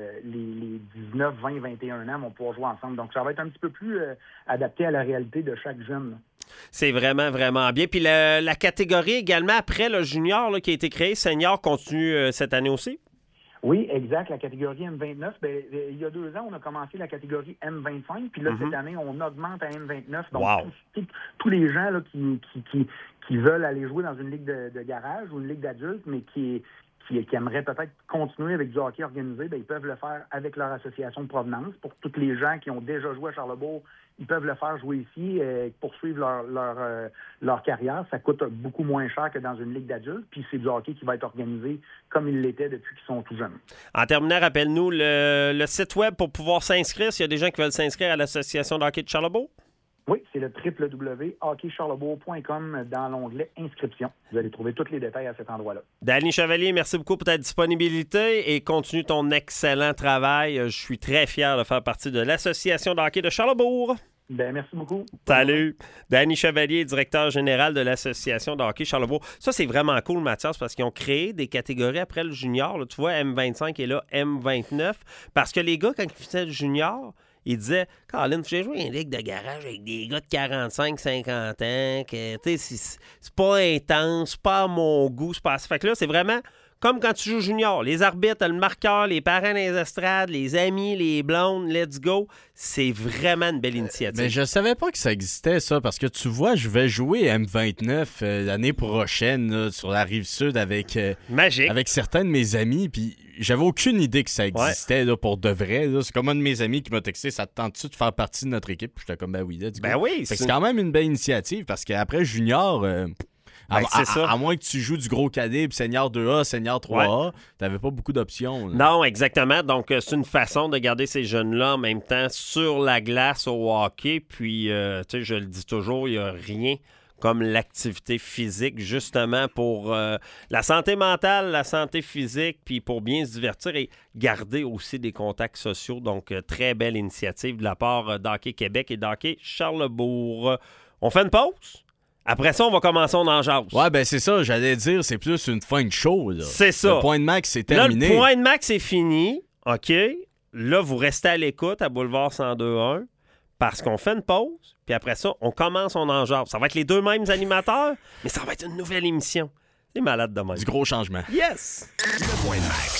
les 19, 20, 21 ans vont pouvoir jouer ensemble. Donc, ça va être un petit peu plus adapté à la réalité de chaque jeune. Là. C'est vraiment, vraiment bien. Puis la catégorie également, après le junior là, qui a été créé, senior, continue cette année aussi? Oui, exact. La catégorie M29, il y a 2 ans, on a commencé la catégorie M25. Puis là, cette année, on augmente à M29. Donc, tous les gens là, qui veulent aller jouer dans une ligue de garage ou une ligue d'adultes, mais qui aimeraient peut-être continuer avec du hockey organisé, ils peuvent le faire avec leur association de provenance. Pour tous les gens qui ont déjà joué à Charlebourg, ils peuvent le faire jouer ici, poursuivre leur carrière. Ça coûte beaucoup moins cher que dans une ligue d'adultes. Puis c'est du hockey qui va être organisé comme il l'était depuis qu'ils sont tout jeunes. En terminant, rappelle-nous le site web pour pouvoir s'inscrire, s'il y a des gens qui veulent s'inscrire à l'Association de hockey de Charlebourg. Oui, c'est le www.hockeycharlebourg.com dans l'onglet Inscription. Vous allez trouver tous les détails à cet endroit-là. Danny Chevalier, merci beaucoup pour ta disponibilité et continue ton excellent travail. Je suis très fier de faire partie de l'Association de hockey de Charlebourg. Merci beaucoup. Salut. Danny Chevalier, directeur général de l'Association de hockey Charlebourg. Ça, c'est vraiment cool, Mathias, parce qu'ils ont créé des catégories après le junior. Là, tu vois, M25 est là, M29. Parce que les gars, quand ils faisaient le junior, il disait, Colin, j'ai joué une ligue de garage avec des gars de 45, 50 ans, que c'est pas intense, c'est pas à mon goût, c'est pas assez. Fait que là, c'est vraiment comme quand tu joues junior. Les arbitres, le marqueur, les parents dans les estrades, les amis, les blondes, let's go. C'est vraiment une belle initiative. Mais je savais pas que ça existait, ça, parce que tu vois, je vais jouer M29 l'année prochaine là, sur la Rive-Sud avec certains de mes amis, puis j'avais aucune idée que ça existait là, pour de vrai. Là. C'est comme un de mes amis qui m'a texté, ça te tente-tu de faire partie de notre équipe? Puis j'étais comme, oui, let's go. Oui. C'est quand même une belle initiative, parce qu'après junior... à moins que tu joues du gros calibre, Senior 2A, Senior 3A, t'avais pas beaucoup d'options. Là. Non, exactement. Donc, c'est une façon de garder ces jeunes-là en même temps sur la glace au hockey. Puis, tu sais, je le dis toujours, il n'y a rien comme l'activité physique, justement pour la santé mentale, la santé physique, puis pour bien se divertir et garder aussi des contacts sociaux. Donc, très belle initiative de la part d'Hockey Québec et d'Hockey Charlebourg. On fait une pause? Après ça, on va commencer, on en jase. Ouais, ben c'est ça, j'allais dire, c'est plus une fin de show. Là. C'est ça. Le point de max, c'est terminé. Là, le point de max est fini. OK. Là, vous restez à l'écoute à Boulevard 102.1 parce qu'on fait une pause. Puis après ça, on commence, on en jase. Ça va être les deux mêmes animateurs, mais ça va être une nouvelle émission. C'est malade de même. Du gros changement. Yes! Le point de max.